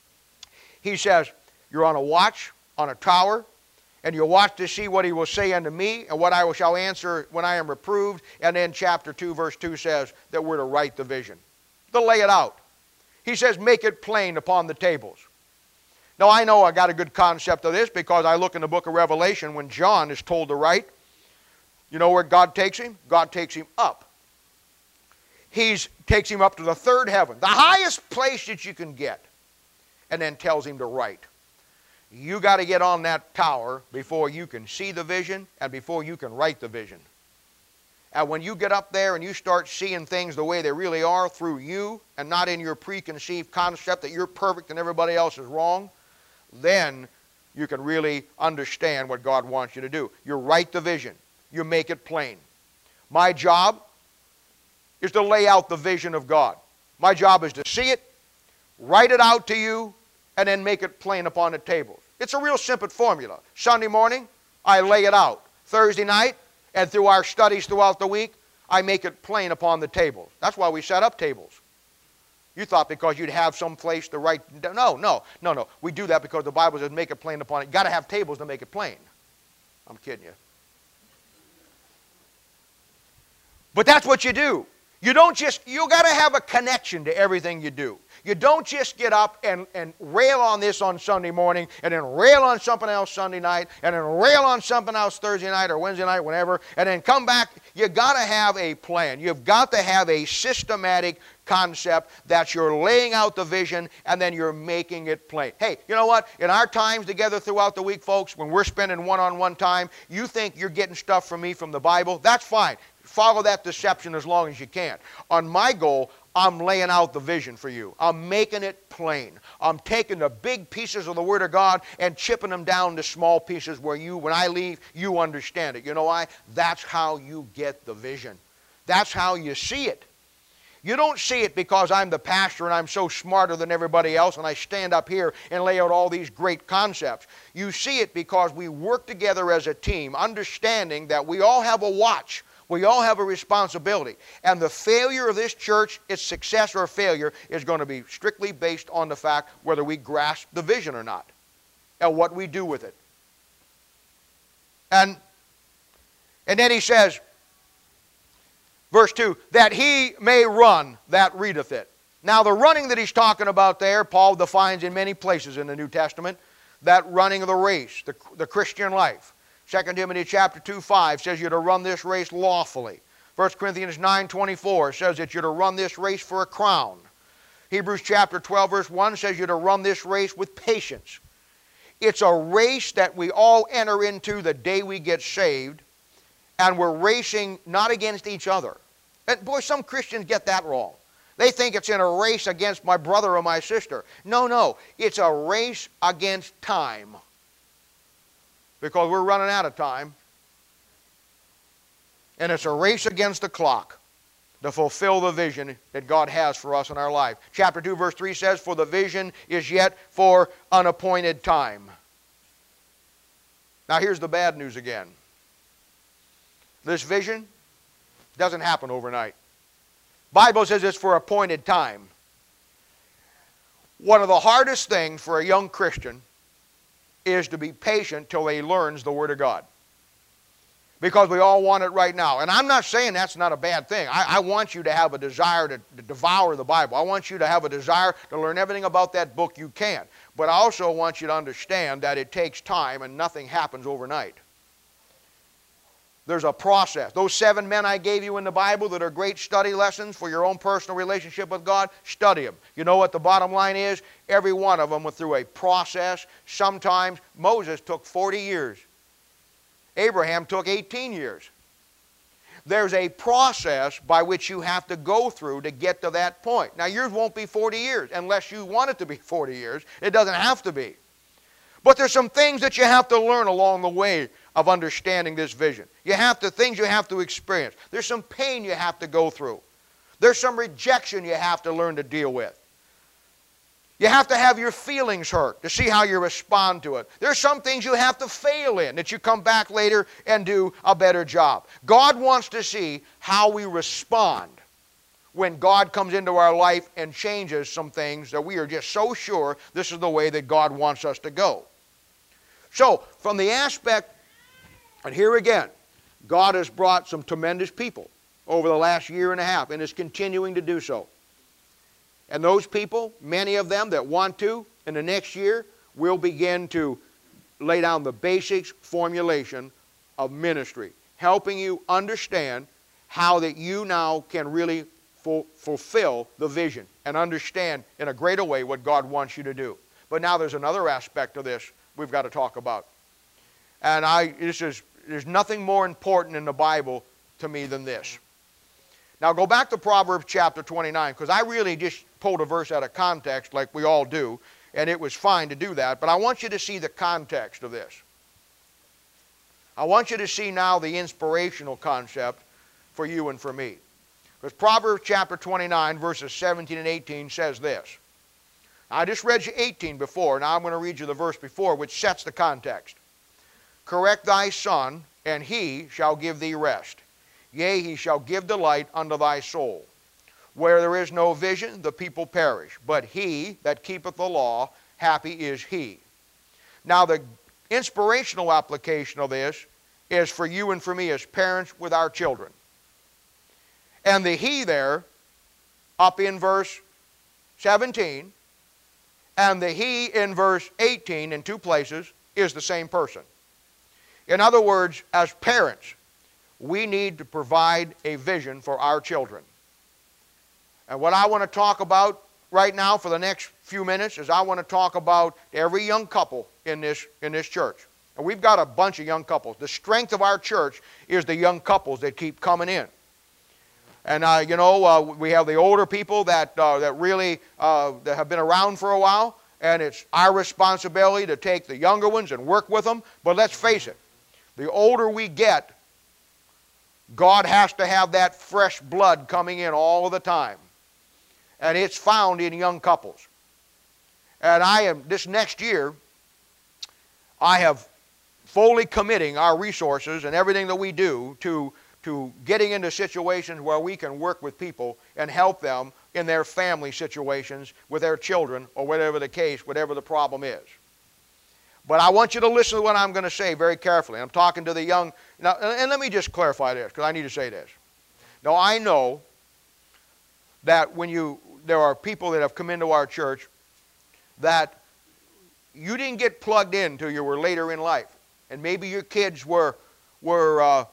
He says, you're on a watch, on a tower, and you watch to see what he will say unto me, and what I shall answer when I am reproved. And then chapter two, verse two says that we're to write the vision. To lay it out. He says, make it plain upon the tables. Now I know I got a good concept of this because I look in the book of Revelation when John is told to write. You know where God takes him? God takes him up. He takes him up to the third heaven, the highest place that you can get, and then tells him to write. You got to get on that tower before you can see the vision and before you can write the vision. And when you get up there and you start seeing things the way they really are through you and not in your preconceived concept that you're perfect and everybody else is wrong, then you can really understand what God wants you to do. You write the vision. You make it plain. My job is to lay out the vision of God. My job is to see it, write it out to you, and then make it plain upon the table. It's a real simple formula. Sunday morning, I lay it out. Thursday night, and through our studies throughout the week, I make it plain upon the tables. That's why we set up tables. You thought because you'd have some place to write. No, no, no, no. We do that because the Bible says make it plain upon it. You've got to have tables to make it plain. I'm kidding you. But that's what you do. You don't just, you got to have a connection to everything you do. You don't just get up and, and rail on this on Sunday morning and then rail on something else Sunday night and then rail on something else Thursday night or Wednesday night, whenever, and then come back. You got to have a plan. You've got to have a systematic concept that you're laying out the vision and then you're making it plain. Hey, you know what? In our times together throughout the week, folks, when we're spending one-on-one time, you think you're getting stuff from me from the Bible. That's fine. Follow that deception as long as you can. On my goal, I'm laying out the vision for you. I'm making it plain. I'm taking the big pieces of the Word of God and chipping them down to small pieces where you, when I leave, you understand it. You know why? That's how you get the vision. That's how you see it. You don't see it because I'm the pastor and I'm so smarter than everybody else and I stand up here and lay out all these great concepts. You see it because we work together as a team, understanding that we all have a watch. We all have a responsibility. And the failure of this church, its success or failure, is going to be strictly based on the fact whether we grasp the vision or not and what we do with it. And, and then he says, verse two, that he may run that readeth it. Now the running that he's talking about there, Paul defines in many places in the New Testament, that running of the race, the, the Christian life. Second Timothy chapter two, five says you're to run this race lawfully. First Corinthians nine, twenty-four says that you're to run this race for a crown. Hebrews chapter twelve, verse one says you're to run this race with patience. It's a race that we all enter into the day we get saved, and we're racing not against each other. And boy, some Christians get that wrong. They think it's in a race against my brother or my sister. No, no. It's a race against time. Because we're running out of time. And it's a race against the clock to fulfill the vision that God has for us in our life. Chapter two, verse three says, for the vision is yet for unappointed time. Now here's the bad news again. This vision doesn't happen overnight. Bible says it's for appointed time. One of the hardest things for a young Christian is to be patient till he learns the Word of God. Because we all want it right now. And I'm not saying that's not a bad thing. I, I want you to have a desire to, to devour the Bible. I want you to have a desire to learn everything about that book you can. But I also want you to understand that it takes time and nothing happens overnight. There's a process. Those seven men I gave you in the Bible that are great study lessons for your own personal relationship with God, study them. You know what the bottom line is? Every one of them went through a process. Sometimes Moses took forty years. Abraham took eighteen years. There's a process by which you have to go through to get to that point. Now yours won't be forty years unless you want it to be forty years. It doesn't have to be. But there's some things that you have to learn along the way of understanding this vision. You have to, things you have to experience. There's some pain you have to go through. There's some rejection you have to learn to deal with. You have to have your feelings hurt to see how you respond to it. There's some things you have to fail in that you come back later and do a better job. God wants to see how we respond when God comes into our life and changes some things that we are just so sure this is the way that God wants us to go. So, from the aspect, and here again, God has brought some tremendous people over the last year and a half and is continuing to do so. And those people, many of them that want to, in the next year, will begin to lay down the basics formulation of ministry, helping you understand how that you now can really ful- fulfill the vision and understand in a greater way what God wants you to do. But now there's another aspect of this we've got to talk about. And I, this is, there's nothing more important in the Bible to me than this. Now go back to Proverbs chapter twenty-nine, because I really just pulled a verse out of context like we all do, and it was fine to do that, but I want you to see the context of this. I want you to see now the inspirational concept for you and for me. Because Proverbs chapter twenty-nine, verses seventeen and eighteen says this. I just read you eighteen before, now I'm going to read you the verse before, which sets the context. Correct thy son, and he shall give thee rest. Yea, he shall give delight unto thy soul. Where there is no vision, the people perish. But he that keepeth the law, happy is he. Now the inspirational application of this is for you and for me as parents with our children. And the he there, up in verse seventeen, and the he in verse eighteen in two places is the same person. In other words, as parents, we need to provide a vision for our children. And what I want to talk about right now for the next few minutes is I want to talk about every young couple in this, in this church. And we've got a bunch of young couples. The strength of our church is the young couples that keep coming in. And, uh, you know, uh, we have the older people that, uh, that really uh, that have been around for a while, and it's our responsibility to take the younger ones and work with them. But let's face it, the older we get, God has to have that fresh blood coming in all of the time. And it's found in young couples. And I am, this next year, I have fully committing our resources and everything that we do to, to getting into situations where we can work with people and help them in their family situations with their children or whatever the case, whatever the problem is. But I want you to listen to what I'm going to say very carefully. I'm talking to the young. Now, and let me just clarify this, because I need to say this. Now, I know that when you, there are people that have come into our church that you didn't get plugged in until you were later in life. And maybe your kids were, were, uh,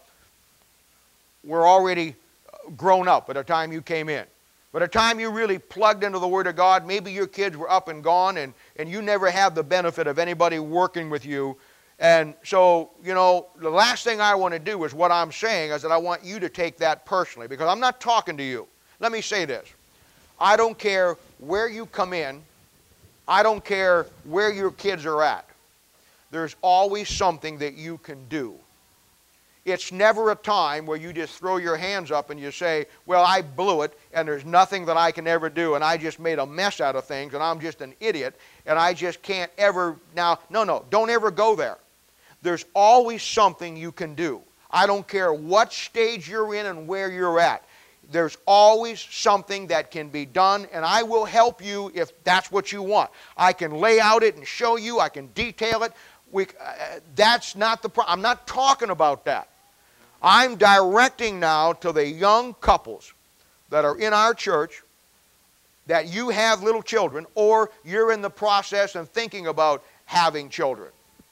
were already grown up by the time you came in. By the time you really plugged into the Word of God, maybe your kids were up and gone, and, and you never had the benefit of anybody working with you. And so, you know, the last thing I want to do is what I'm saying is that I want you to take that personally, because I'm not talking to you. Let me say this. I don't care where you come in. I don't care where your kids are at. There's always something that you can do. It's never a time where you just throw your hands up and you say, well, I blew it, and there's nothing that I can ever do, and I just made a mess out of things, and I'm just an idiot, and I just can't ever now. No, no, don't ever go there. There's always something you can do. I don't care what stage you're in and where you're at. There's always something that can be done, and I will help you if that's what you want. I can lay out it and show you. I can detail it. We, uh, that's not the problem. I'm not talking about that. I'm directing now to the young couples that are in our church, that you have little children, or you're in the process and thinking about having children.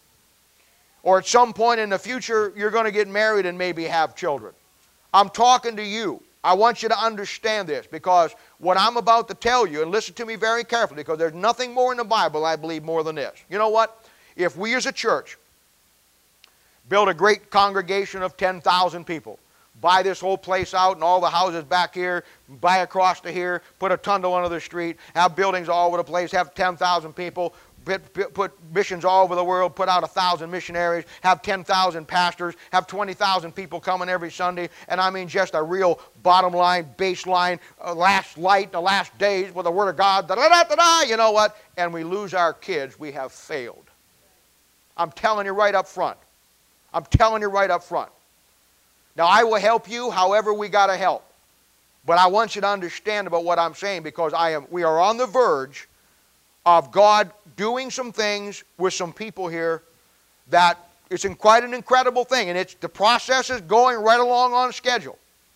Or at some point in the future, you're going to get married and maybe have children. I'm talking to you. I want you to understand this, because what I'm about to tell you, and listen to me very carefully, because there's nothing more in the Bible I believe more than this. You know what? If we as a church build a great congregation of ten thousand people, buy this whole place out and all the houses back here, buy across to here, put a tunnel under the street, have buildings all over the place, have ten thousand people, put, put missions all over the world, put out one thousand missionaries, have ten thousand pastors, have twenty thousand people coming every Sunday, and I mean just a real bottom line, baseline, uh, last light, the last days with the Word of God, da-da-da-da-da, you know what? And we lose our kids, we have failed. I'm telling you right up front. I'm telling you right up front. Now, I will help you however we got to help. But I want you to understand about what I'm saying, because I am, we are on the verge of God doing some things with some people here that it's in quite an incredible thing. And it's, the process is going right along on schedule.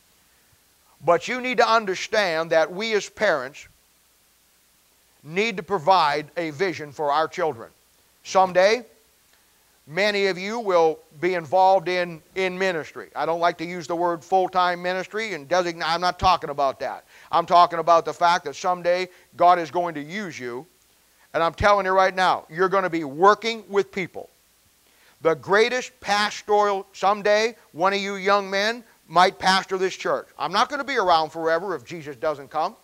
But you need to understand that we as parents need to provide a vision for our children. Someday, many of you will be involved in, in ministry. I don't like to use the word full-time ministry and designate. I'm not talking about that. I'm talking about the fact that someday God is going to use you, And I'm telling you right now, you're going to be working with people. The greatest pastoral, someday, one of you young men might pastor this church. I'm not going to be around forever if Jesus doesn't come.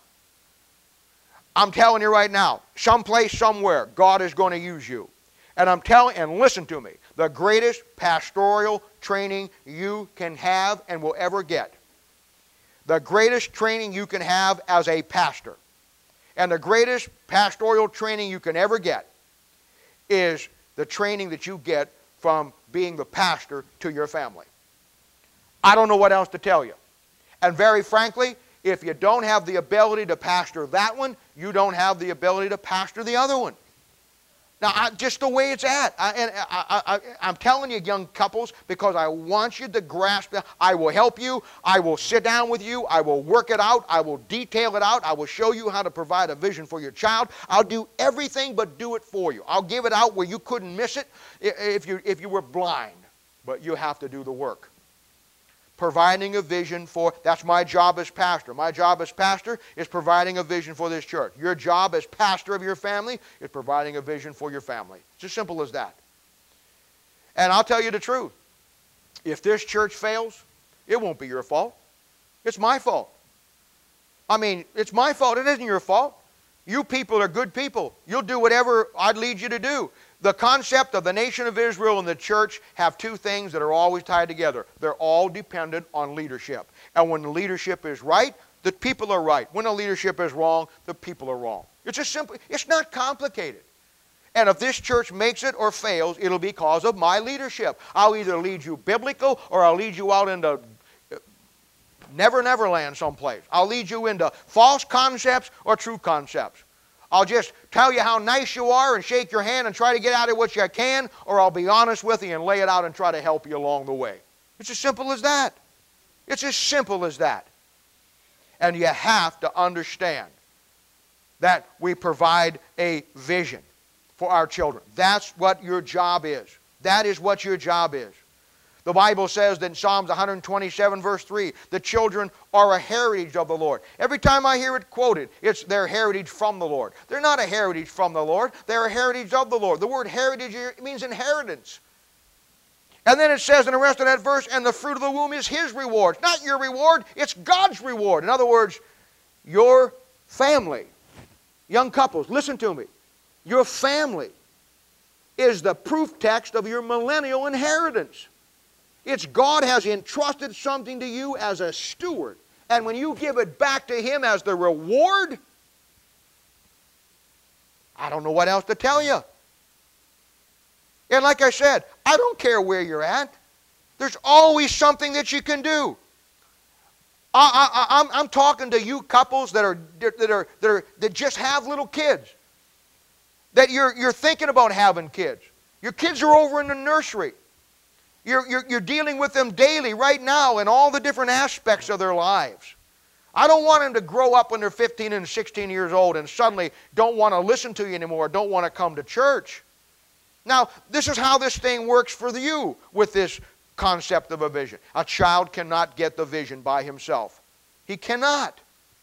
I'm telling you right now, someplace, somewhere, God is going to use you. And I'm telling, and listen to me, the greatest pastoral training you can have and will ever get. The greatest training you can have as a pastor, and the greatest pastoral training you can ever get, is the training that you get from being the pastor to your family. I don't know what else to tell you. And very frankly, if you don't have the ability to pastor that one, you don't have the ability to pastor the other one. Now, I, just the way it's at. I, and I, I, I, I'm telling you, young couples, because I want you to grasp that. I will help you. I will sit down with you. I will work it out. I will detail it out. I will show you how to provide a vision for your child. I'll do everything but do it for you. I'll give it out where you couldn't miss it if you, if you were blind. But you have to do the work. Providing a vision for, that's my job as pastor. My job as pastor is providing a vision for this church. Your job as pastor of your family is providing a vision for your family. It's as simple as that. And I'll tell you the truth. If this church fails, it won't be your fault. It's my fault. I mean, it's my fault. It isn't your fault. You people are good people. You'll do whatever I'd lead you to do. The concept of the nation of Israel and the church have two things that are always tied together. They're all dependent on leadership. And when the leadership is right, the people are right. When the leadership is wrong, the people are wrong. It's just simple. It's not complicated. And if this church makes it or fails, it'll be because of my leadership. I'll either lead you biblical or I'll lead you out into Never Never Land someplace. I'll lead you into false concepts or true concepts. I'll just tell you how nice you are and shake your hand and try to get out of what you can, or I'll be honest with you and lay it out and try to help you along the way. It's as simple as that. It's as simple as that. And you have to understand that we provide a vision for our children. That's what your job is. That is what your job is. The Bible says that in Psalms one twenty-seven verse three, the children are a heritage of the Lord. Every time I hear it quoted, it's their heritage from the Lord. They're not a heritage from the Lord. They're a heritage of the Lord. The word heritage means inheritance. And then it says in the rest of that verse, and the fruit of the womb is His reward. It's not your reward, it's God's reward. In other words, your family, young couples, listen to me. Your family is the proof text of your millennial inheritance. It's God has entrusted something to you as a steward. And when you give it back to Him as the reward, I don't know what else to tell you. And like I said, I don't care where you're at. There's always something that you can do. I, I, I'm, I'm talking to you couples that are, that are, that are, that just have little kids. That you're, you're thinking about having kids. Your kids are over in the nursery. You're, you're, you're dealing with them daily right now in all the different aspects of their lives. I don't want them to grow up when they're fifteen and sixteen years old and suddenly don't want to listen to you anymore, don't want to come to church. Now, this is how this thing works for you with this concept of a vision. A child cannot get the vision by himself. He cannot.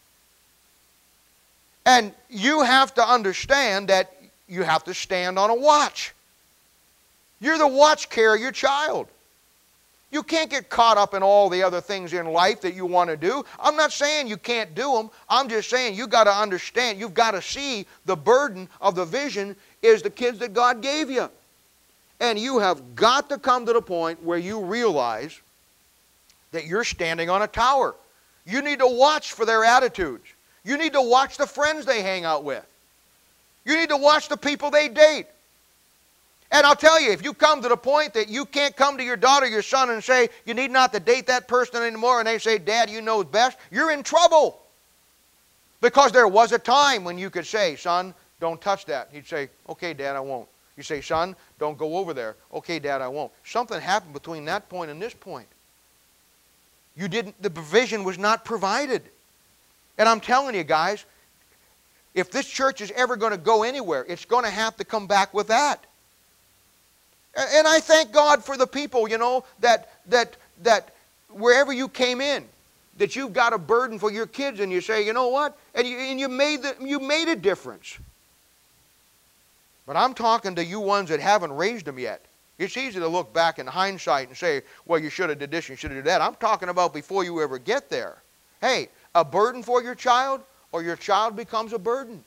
And you have to understand that you have to stand on a watch. You're the watch carrier of your child. You can't get caught up in all the other things in life that you want to do. I'm not saying you can't do them. I'm just saying you've got to understand, you've got to see the burden of the vision is the kids that God gave you. And you have got to come to the point where you realize that you're standing on a tower. You need to watch for their attitudes. You need to watch the friends they hang out with. You need to watch the people they date. And I'll tell you, if you come to the point that you can't come to your daughter, your son, and say, you need not to date that person anymore, and they say, Dad, you know best, you're in trouble. Because there was a time when you could say, son, don't touch that. He'd say, okay, Dad, I won't. You say, son, don't go over there. Okay, Dad, I won't. Something happened between that point and this point. You didn't, the provision was not provided. And I'm telling you guys, if this church is ever going to go anywhere, it's going to have to come back with that. And I thank God for the people, you know, that, that, that wherever you came in, that you've got a burden for your kids and you say, you know what? And you, and you, made, the, you made a difference. But I'm talking to you ones that haven't raised them yet. It's easy to look back in hindsight and say, well, you should have did this, you should have did that. I'm talking about before you ever get there. Hey, a burden for your child, or your child becomes a burden.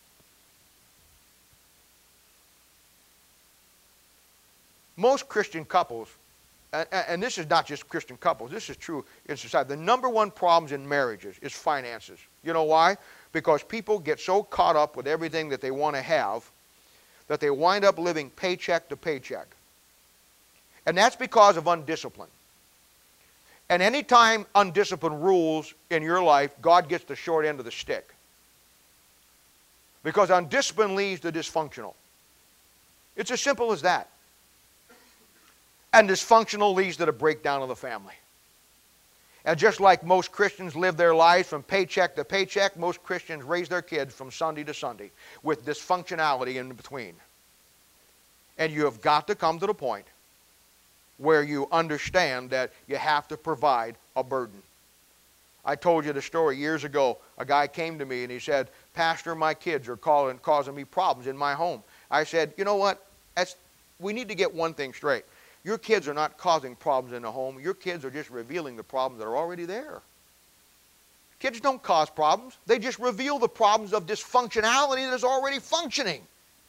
Most Christian couples, and, and this is not just Christian couples, this is true in society. The number one problems in marriages is finances. You know why? Because people get so caught up with everything that they want to have that they wind up living paycheck to paycheck. And that's because of undiscipline. And anytime undiscipline rules in your life, God gets the short end of the stick. Because undiscipline leads to dysfunctional. It's as simple as that. And dysfunctional leads to the breakdown of the family. And just like most Christians live their lives from paycheck to paycheck, most Christians raise their kids from Sunday to Sunday with dysfunctionality in between. And you have got to come to the point where you understand that you have to provide a burden. I told you the story years ago. A guy came to me and he said, Pastor, my kids are calling, causing me problems in my home. I said, you know what? That's, we need to get one thing straight. Your kids are not causing problems in the home. Your kids are just revealing the problems that are already there. Kids don't cause problems. They just reveal the problems of dysfunctionality that is already functioning.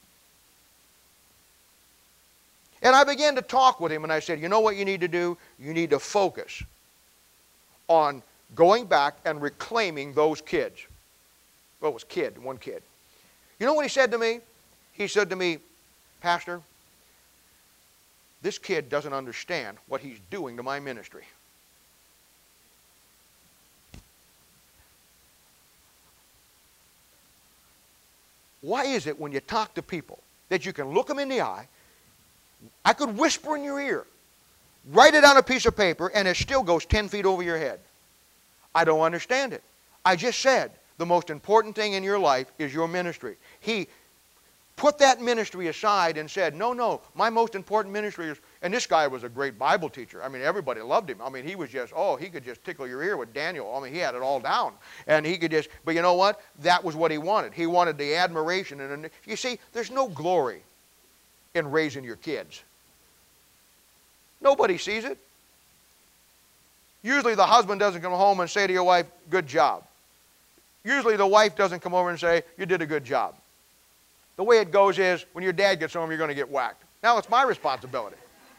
And I began to talk with him and I said, you know what you need to do? You need to focus on going back and reclaiming those kids. Well, it was kid, one kid. You know what he said to me? He said to me, Pastor, this kid doesn't understand what he's doing to my ministry. Why is it when you talk to people that you can look them in the eye, I could whisper in your ear, write it on a piece of paper, and it still goes ten feet over your head? I don't understand it. I just said the most important thing in your life is your ministry. He put that ministry aside and said, no, no, my most important ministry is, and this guy was a great Bible teacher. I mean, everybody loved him. I mean, he was just, oh, he could just tickle your ear with Daniel. I mean, he had it all down. And he could just, but you know what? That was what he wanted. He wanted the admiration. And you see, there's no glory in raising your kids. Nobody sees it. Usually the husband doesn't come home and say to your wife, good job. Usually the wife doesn't come over and say, you did a good job. The way it goes is, when your dad gets home, you're going to get whacked. Now it's my responsibility.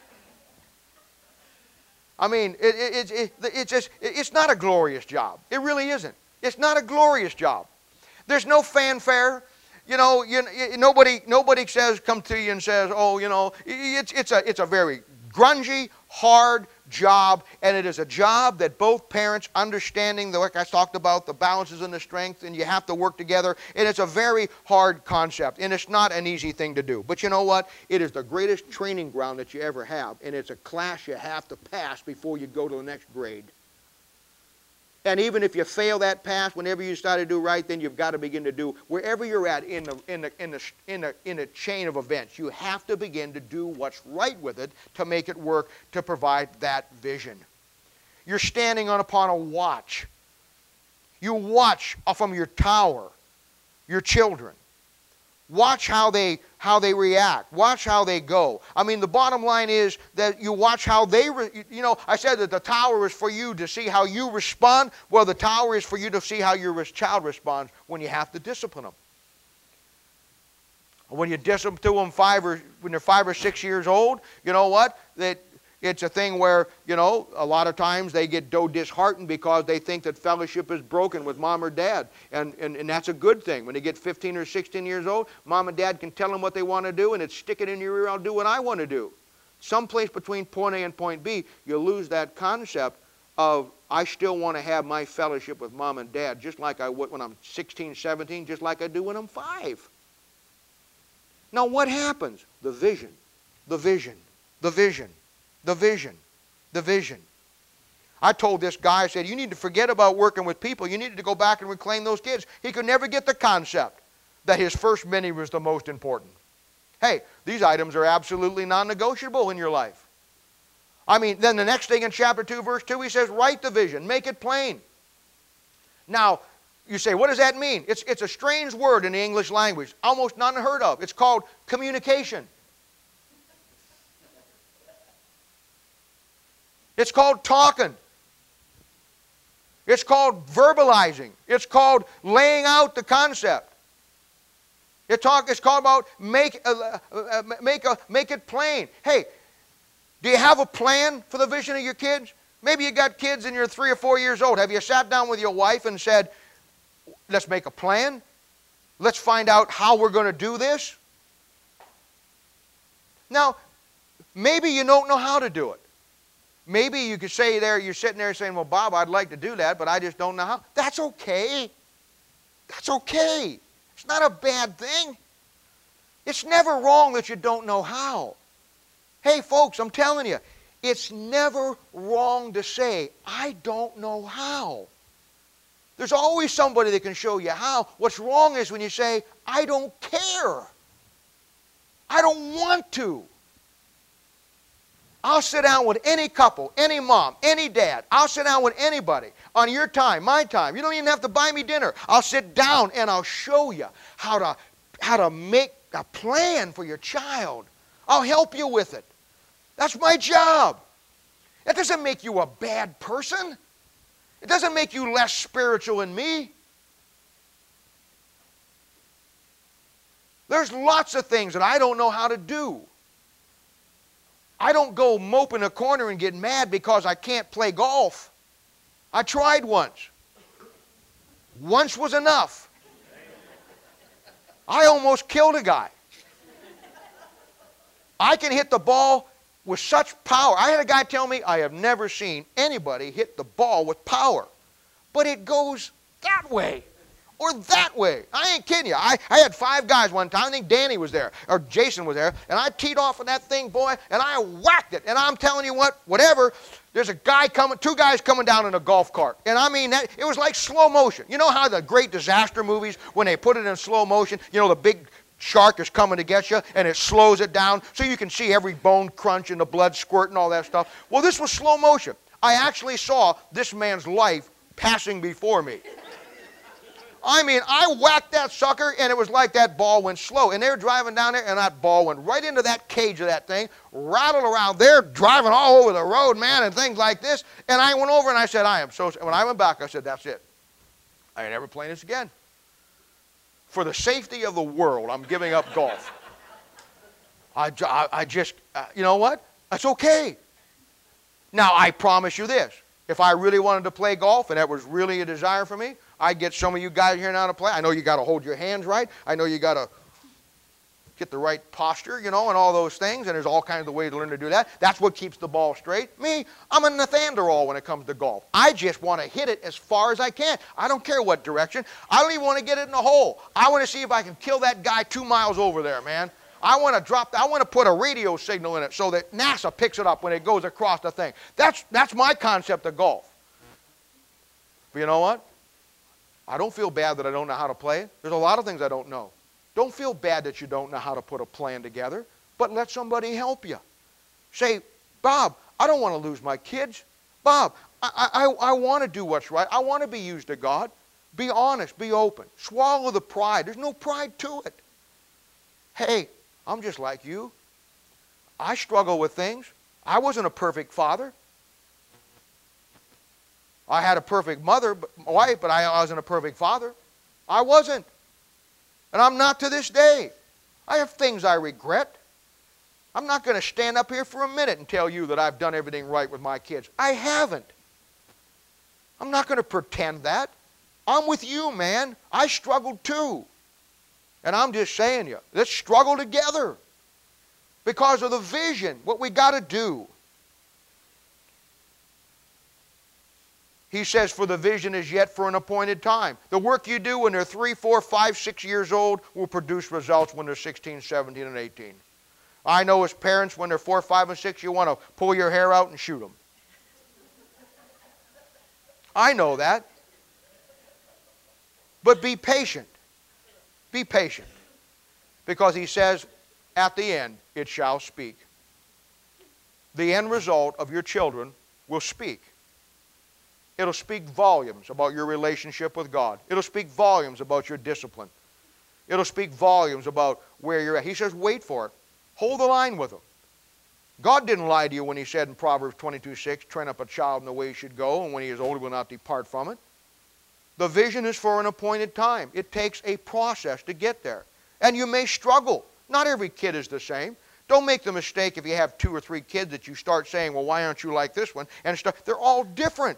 I mean, it, it, it, it, it's, just, it's not a glorious job. It really isn't. It's not a glorious job. There's no fanfare. You know, you, nobody, nobody says, come to you and says, oh, you know, it's, it's, a, it's a very grungy, hard job, and it is a job that both parents understanding, the, like I talked about, the balances and the strength, and you have to work together, and it's a very hard concept, and it's not an easy thing to do. But you know what? It is the greatest training ground that you ever have, and it's a class you have to pass before you go to the next grade. And even if you fail that pass, whenever you start to do right, then you've got to begin to do, wherever you're at in the, in the, in the, in the, in the chain of events, you have to begin to do what's right with it to make it work, to provide that vision. You're standing on upon a watch. You watch from your tower your children. Watch how they, how they react. Watch how they go. I mean, the bottom line is that you watch how they, re you know, I said that the tower is for you to see how you respond. Well, the tower is for you to see how your child responds when you have to discipline them. When you discipline to them five or, when they're five or six years old, you know what? That it's a thing where, you know, a lot of times they get so disheartened because they think that fellowship is broken with mom or dad. And, and, and that's a good thing. When they get fifteen or sixteen years old, mom and dad can tell them what they want to do, and it's stick it in your ear, I'll do what I want to do. Someplace between point A and point B, you lose that concept of, I still want to have my fellowship with mom and dad just like I would when I'm sixteen, seventeen, just like I do when I'm five. Now what happens? The vision, the vision, the vision. The vision, the vision. I told this guy, I said, you need to forget about working with people. You needed to go back and reclaim those kids. He could never get the concept that his first mini was the most important. Hey, these items are absolutely non-negotiable in your life. I mean, then the next thing in chapter two, verse two, he says, write the vision, make it plain. Now, You say, what does that mean? It's, it's a strange word in the English language, almost not unheard of. It's called communication. It's called talking. It's called verbalizing. It's called laying out the concept. It talk, it's called about make, uh, uh, make, a, make it plain. Hey, do you have a plan for the vision of your kids? Maybe you got kids and you're three or four years old. Have you sat down with your wife and said, let's make a plan? Let's find out how we're going to do this? Now, maybe you don't know how to do it. Maybe you could say there, you're sitting there saying, well, Bob, I'd like to do that, but I just don't know how. That's okay. That's okay. It's not a bad thing. It's never wrong that you don't know how. Hey, folks, I'm telling you, it's never wrong to say, I don't know how. There's always somebody that can show you how. What's wrong is when you say, I don't care. I don't want to. I'll sit down with any couple, any mom, any dad. I'll sit down with anybody on your time, my time. You don't even have to buy me dinner. I'll sit down and I'll show you how to, how to make a plan for your child. I'll help you with it. That's my job. That doesn't make you a bad person. It doesn't make you less spiritual than me. There's lots of things that I don't know how to do. I don't go mope in a corner and get mad because I can't play golf. I tried once. Once was enough. I almost killed a guy. I can hit the ball with such power. I had a guy tell me, I have never seen anybody hit the ball with power. But it goes that way or that way. I ain't kidding you. I, I had five guys one time. I think Danny was there, or Jason was there, and I teed off on that thing, boy, and I whacked it. And I'm telling you what, whatever, there's a guy coming, two guys coming down in a golf cart. And I mean, that, it was like slow motion. You know how the great disaster movies, when they put it in slow motion, you know, the big shark is coming to get you, and it slows it down so you can see every bone crunch and the blood squirt and all that stuff. Well, this was slow motion. I actually saw this man's life passing before me. I mean, I whacked that sucker, and it was like that ball went slow. And they were driving down there, and that ball went right into that cage of that thing, rattled around there, driving all over the road, man, and things like this. And I went over, and I said, I am so... When I went back, I said, that's it. I ain't never playing this again. For the safety of the world, I'm giving up golf. I, I, I just, uh, you know what? That's okay. Now, I promise you this. If I really wanted to play golf, and that was really a desire for me, I'd get some of you guys here now to play. I know you got to hold your hands right. I know you got to get the right posture, you know, and all those things. And there's all kinds of ways to learn to do that. That's what keeps the ball straight. Me, I'm a Nathaniel when it comes to golf. I just want to hit it as far as I can. I don't care what direction. I don't even want to get it in the hole. I want to see if I can kill that guy two miles over there, man. I want to drop, I want to put a radio signal in it so that NASA picks it up when it goes across the thing. That's, that's my concept of golf. But you know what? I don't feel bad that I don't know how to play. There's a lot of things I don't know. Don't feel bad that you don't know how to put a plan together, but let somebody help you. Say, Bob, I don't want to lose my kids. Bob, I, I, I want to do what's right. I want to be used to God. Be honest. Be open. Swallow the pride. There's no pride to it. Hey, I'm just like you. I struggle with things. I wasn't a perfect father. I had a perfect mother, but, wife, but I wasn't a perfect father. I wasn't. And I'm not to this day. I have things I regret. I'm not going to stand up here for a minute and tell you that I've done everything right with my kids. I haven't. I'm not going to pretend that. I'm with you, man. I struggled too. And I'm just saying you, let's struggle together because of the vision, what we got to do. He says, for the vision is yet for an appointed time. The work you do when they're three, four, five, six years old will produce results when they're sixteen, seventeen, and eighteen. I know as parents, when they're four, five, and six, you want to pull your hair out and shoot them. I know that. But be patient. Be patient. Because he says, at the end, it shall speak. The end result of your children will speak. It'll speak volumes about your relationship with God. It'll speak volumes about your discipline. It'll speak volumes about where you're at. He says, wait for it. Hold the line with him. God didn't lie to you when he said in Proverbs twenty-two six, train up a child in the way he should go, and when he is old, he will not depart from it. The vision is for an appointed time. It takes a process to get there. And you may struggle. Not every kid is the same. Don't make the mistake if you have two or three kids that you start saying, well, why aren't you like this one? And start, they're all different.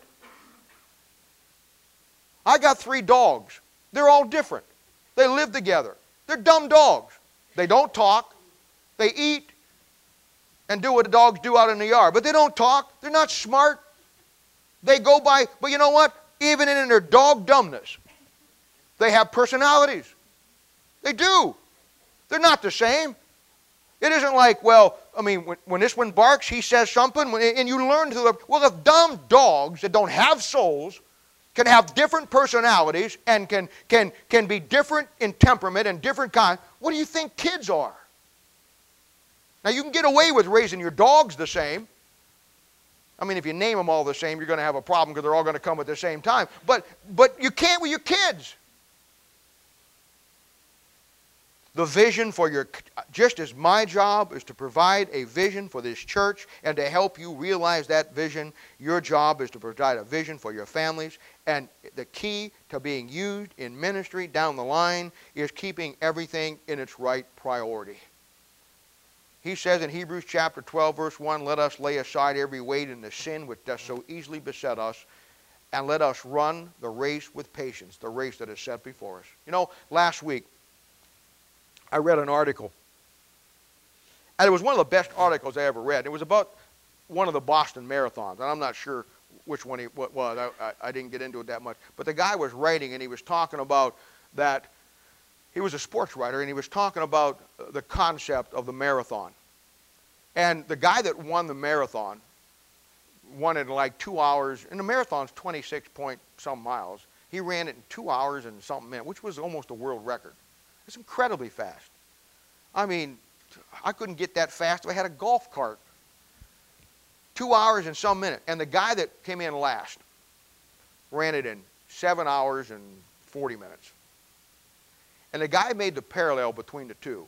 I got three dogs. They're all different. They live together. They're dumb dogs. They don't talk. They eat and do what the dogs do out in the yard. But they don't talk. They're not smart. They go by, but you know what? Even in their dog dumbness, they have personalities. They do. They're not the same. It isn't like, well, I mean, when, when this one barks, he says something, and you learn to, well, if dumb dogs that don't have souls can have different personalities and can, can, can be different in temperament and different kind, what do you think kids are? Now, you can get away with raising your dogs the same. I mean, if you name them all the same, you're going to have a problem because they're all going to come at the same time. But, but you can't with your kids. The vision for your, just as my job is to provide a vision for this church and to help you realize that vision, your job is to provide a vision for your families. And the key to being used in ministry down the line is keeping everything in its right priority. He says in Hebrews chapter twelve, verse one, let us lay aside every weight and the sin which does so easily beset us, and let us run the race with patience, the race that is set before us. You know, last week, I read an article, and it was one of the best articles I ever read. It was about one of the Boston marathons, and I'm not sure which one it was. I, I, I didn't get into it that much. But the guy was writing, and he was talking about that. He was a sports writer, and he was talking about the concept of the marathon. And the guy that won the marathon won it in like two hours, and the marathon's twenty-six point some miles. He ran it in two hours and something minutes, which was almost a world record. It's incredibly fast. I mean, I couldn't get that fast if I had a golf cart. Two hours and some minute. And the guy that came in last ran it in seven hours and forty minutes. And the guy made the parallel between the two.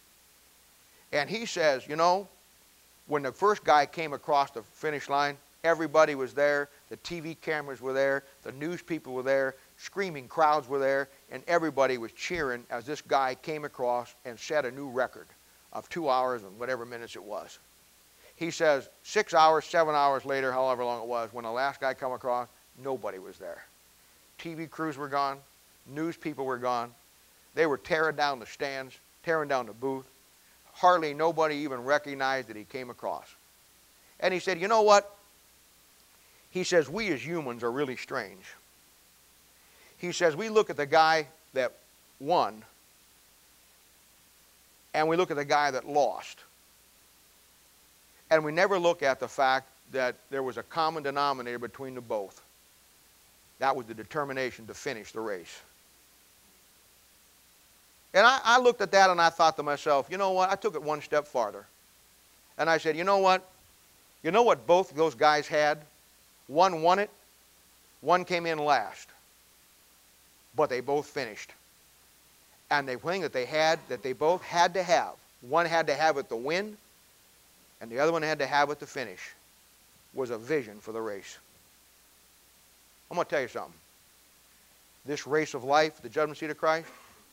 And he says, you know, when the first guy came across the finish line, everybody was there. The T V cameras were there. The news people were there. Screaming crowds were there. And everybody was cheering as this guy came across and set a new record of two hours and whatever minutes it was. He says six hours, seven hours later, however long it was, when the last guy come across, nobody was there. T V crews were gone. News people were gone. They were tearing down the stands, tearing down the booth. Hardly nobody even recognized that he came across. And he said, you know what? He says, we as humans are really strange. He says, we look at the guy that won, and we look at the guy that lost. And we never look at the fact that there was a common denominator between the both. That was the determination to finish the race. And I, I looked at that and I thought to myself, you know what? I took it one step farther. And I said, you know what? You know what both those guys had? One won it, one came in last. But they both finished. And the thing that they had, that they both had to have, one had to have it to win, and the other one had to have it to finish, was a vision for the race. I'm going to tell you something. This race of life, the judgment seat of Christ,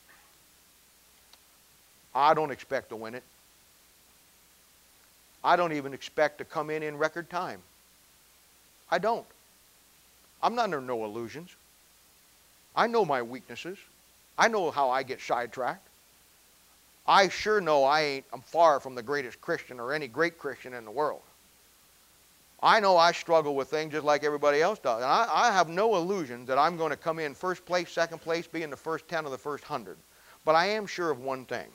I don't expect to win it. I don't even expect to come in in record time. I don't. I'm not under no illusions. I know my weaknesses. I know how I get sidetracked. I sure know I ain't, I'm far from the greatest Christian or any great Christian in the world. I know I struggle with things just like everybody else does. And I, I have no illusion that I'm going to come in first place, second place, be in the first ten or the first hundred. But I am sure of one thing.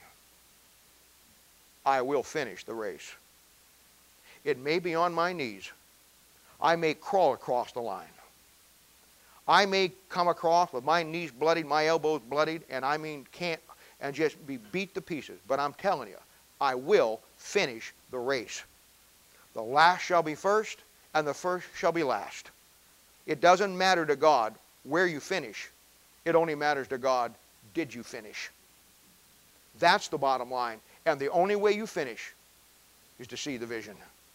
I will finish the race. It may be on my knees. I may crawl across the line. I may come across with my knees bloodied, my elbows bloodied, and I mean can't, and just be beat to pieces. But I'm telling you, I will finish the race. The last shall be first, and the first shall be last. It doesn't matter to God where you finish. It only matters to God, did you finish? That's the bottom line. And the only way you finish is to see the vision.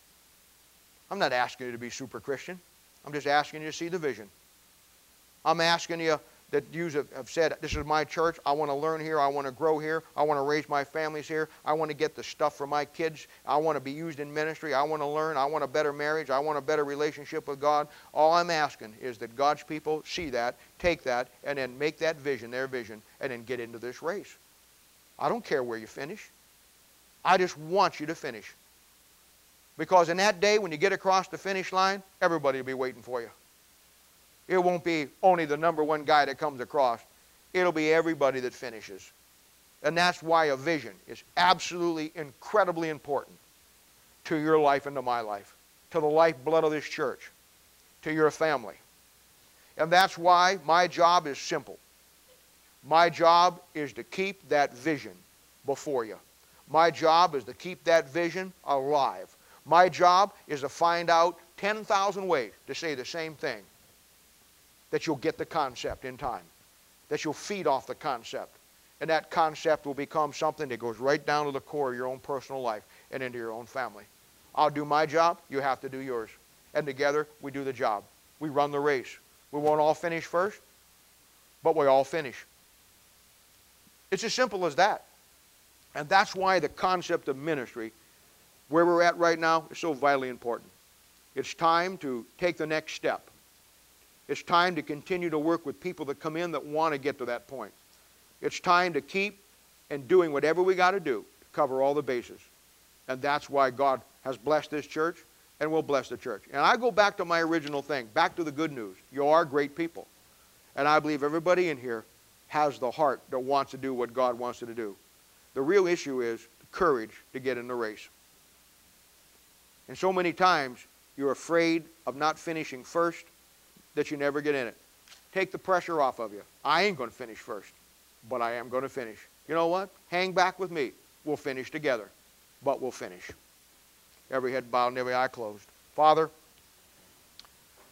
I'm not asking you to be super Christian. I'm just asking you to see the vision. I'm asking you that you have said, this is my church. I want to learn here. I want to grow here. I want to raise my families here. I want to get the stuff for my kids. I want to be used in ministry. I want to learn. I want a better marriage. I want a better relationship with God. All I'm asking is that God's people see that, take that, and then make that vision their vision, and then get into this race. I don't care where you finish. I just want you to finish. Because in that day, when you get across the finish line, everybody will be waiting for you. It won't be only the number one guy that comes across. It'll be everybody that finishes. And that's why a vision is absolutely incredibly important to your life and to my life, to the lifeblood of this church, to your family. And that's why my job is simple. My job is to keep that vision before you. My job is to keep that vision alive. My job is to find out ten thousand ways to say the same thing, that you'll get the concept in time, that you'll feed off the concept, and that concept will become something that goes right down to the core of your own personal life and into your own family. I'll do my job, you have to do yours. And together, we do the job. We run the race. We won't all finish first, but we all finish. It's as simple as that. And that's why the concept of ministry, where we're at right now, is so vitally important. It's time to take the next step. It's time to continue to work with people that come in that want to get to that point. It's time to keep and doing whatever we got to do to cover all the bases. And that's why God has blessed this church and will bless the church. And I go back to my original thing, back to the good news. You are great people. And I believe everybody in here has the heart that wants to do what God wants you to do. The real issue is courage to get in the race. And so many times you're afraid of not finishing first that you never get in it. Take the pressure off of you. I ain't going to finish first, but I am going to finish. You know what? Hang back with me. We'll finish together, but we'll finish. Every head bowed and every eye closed. Father,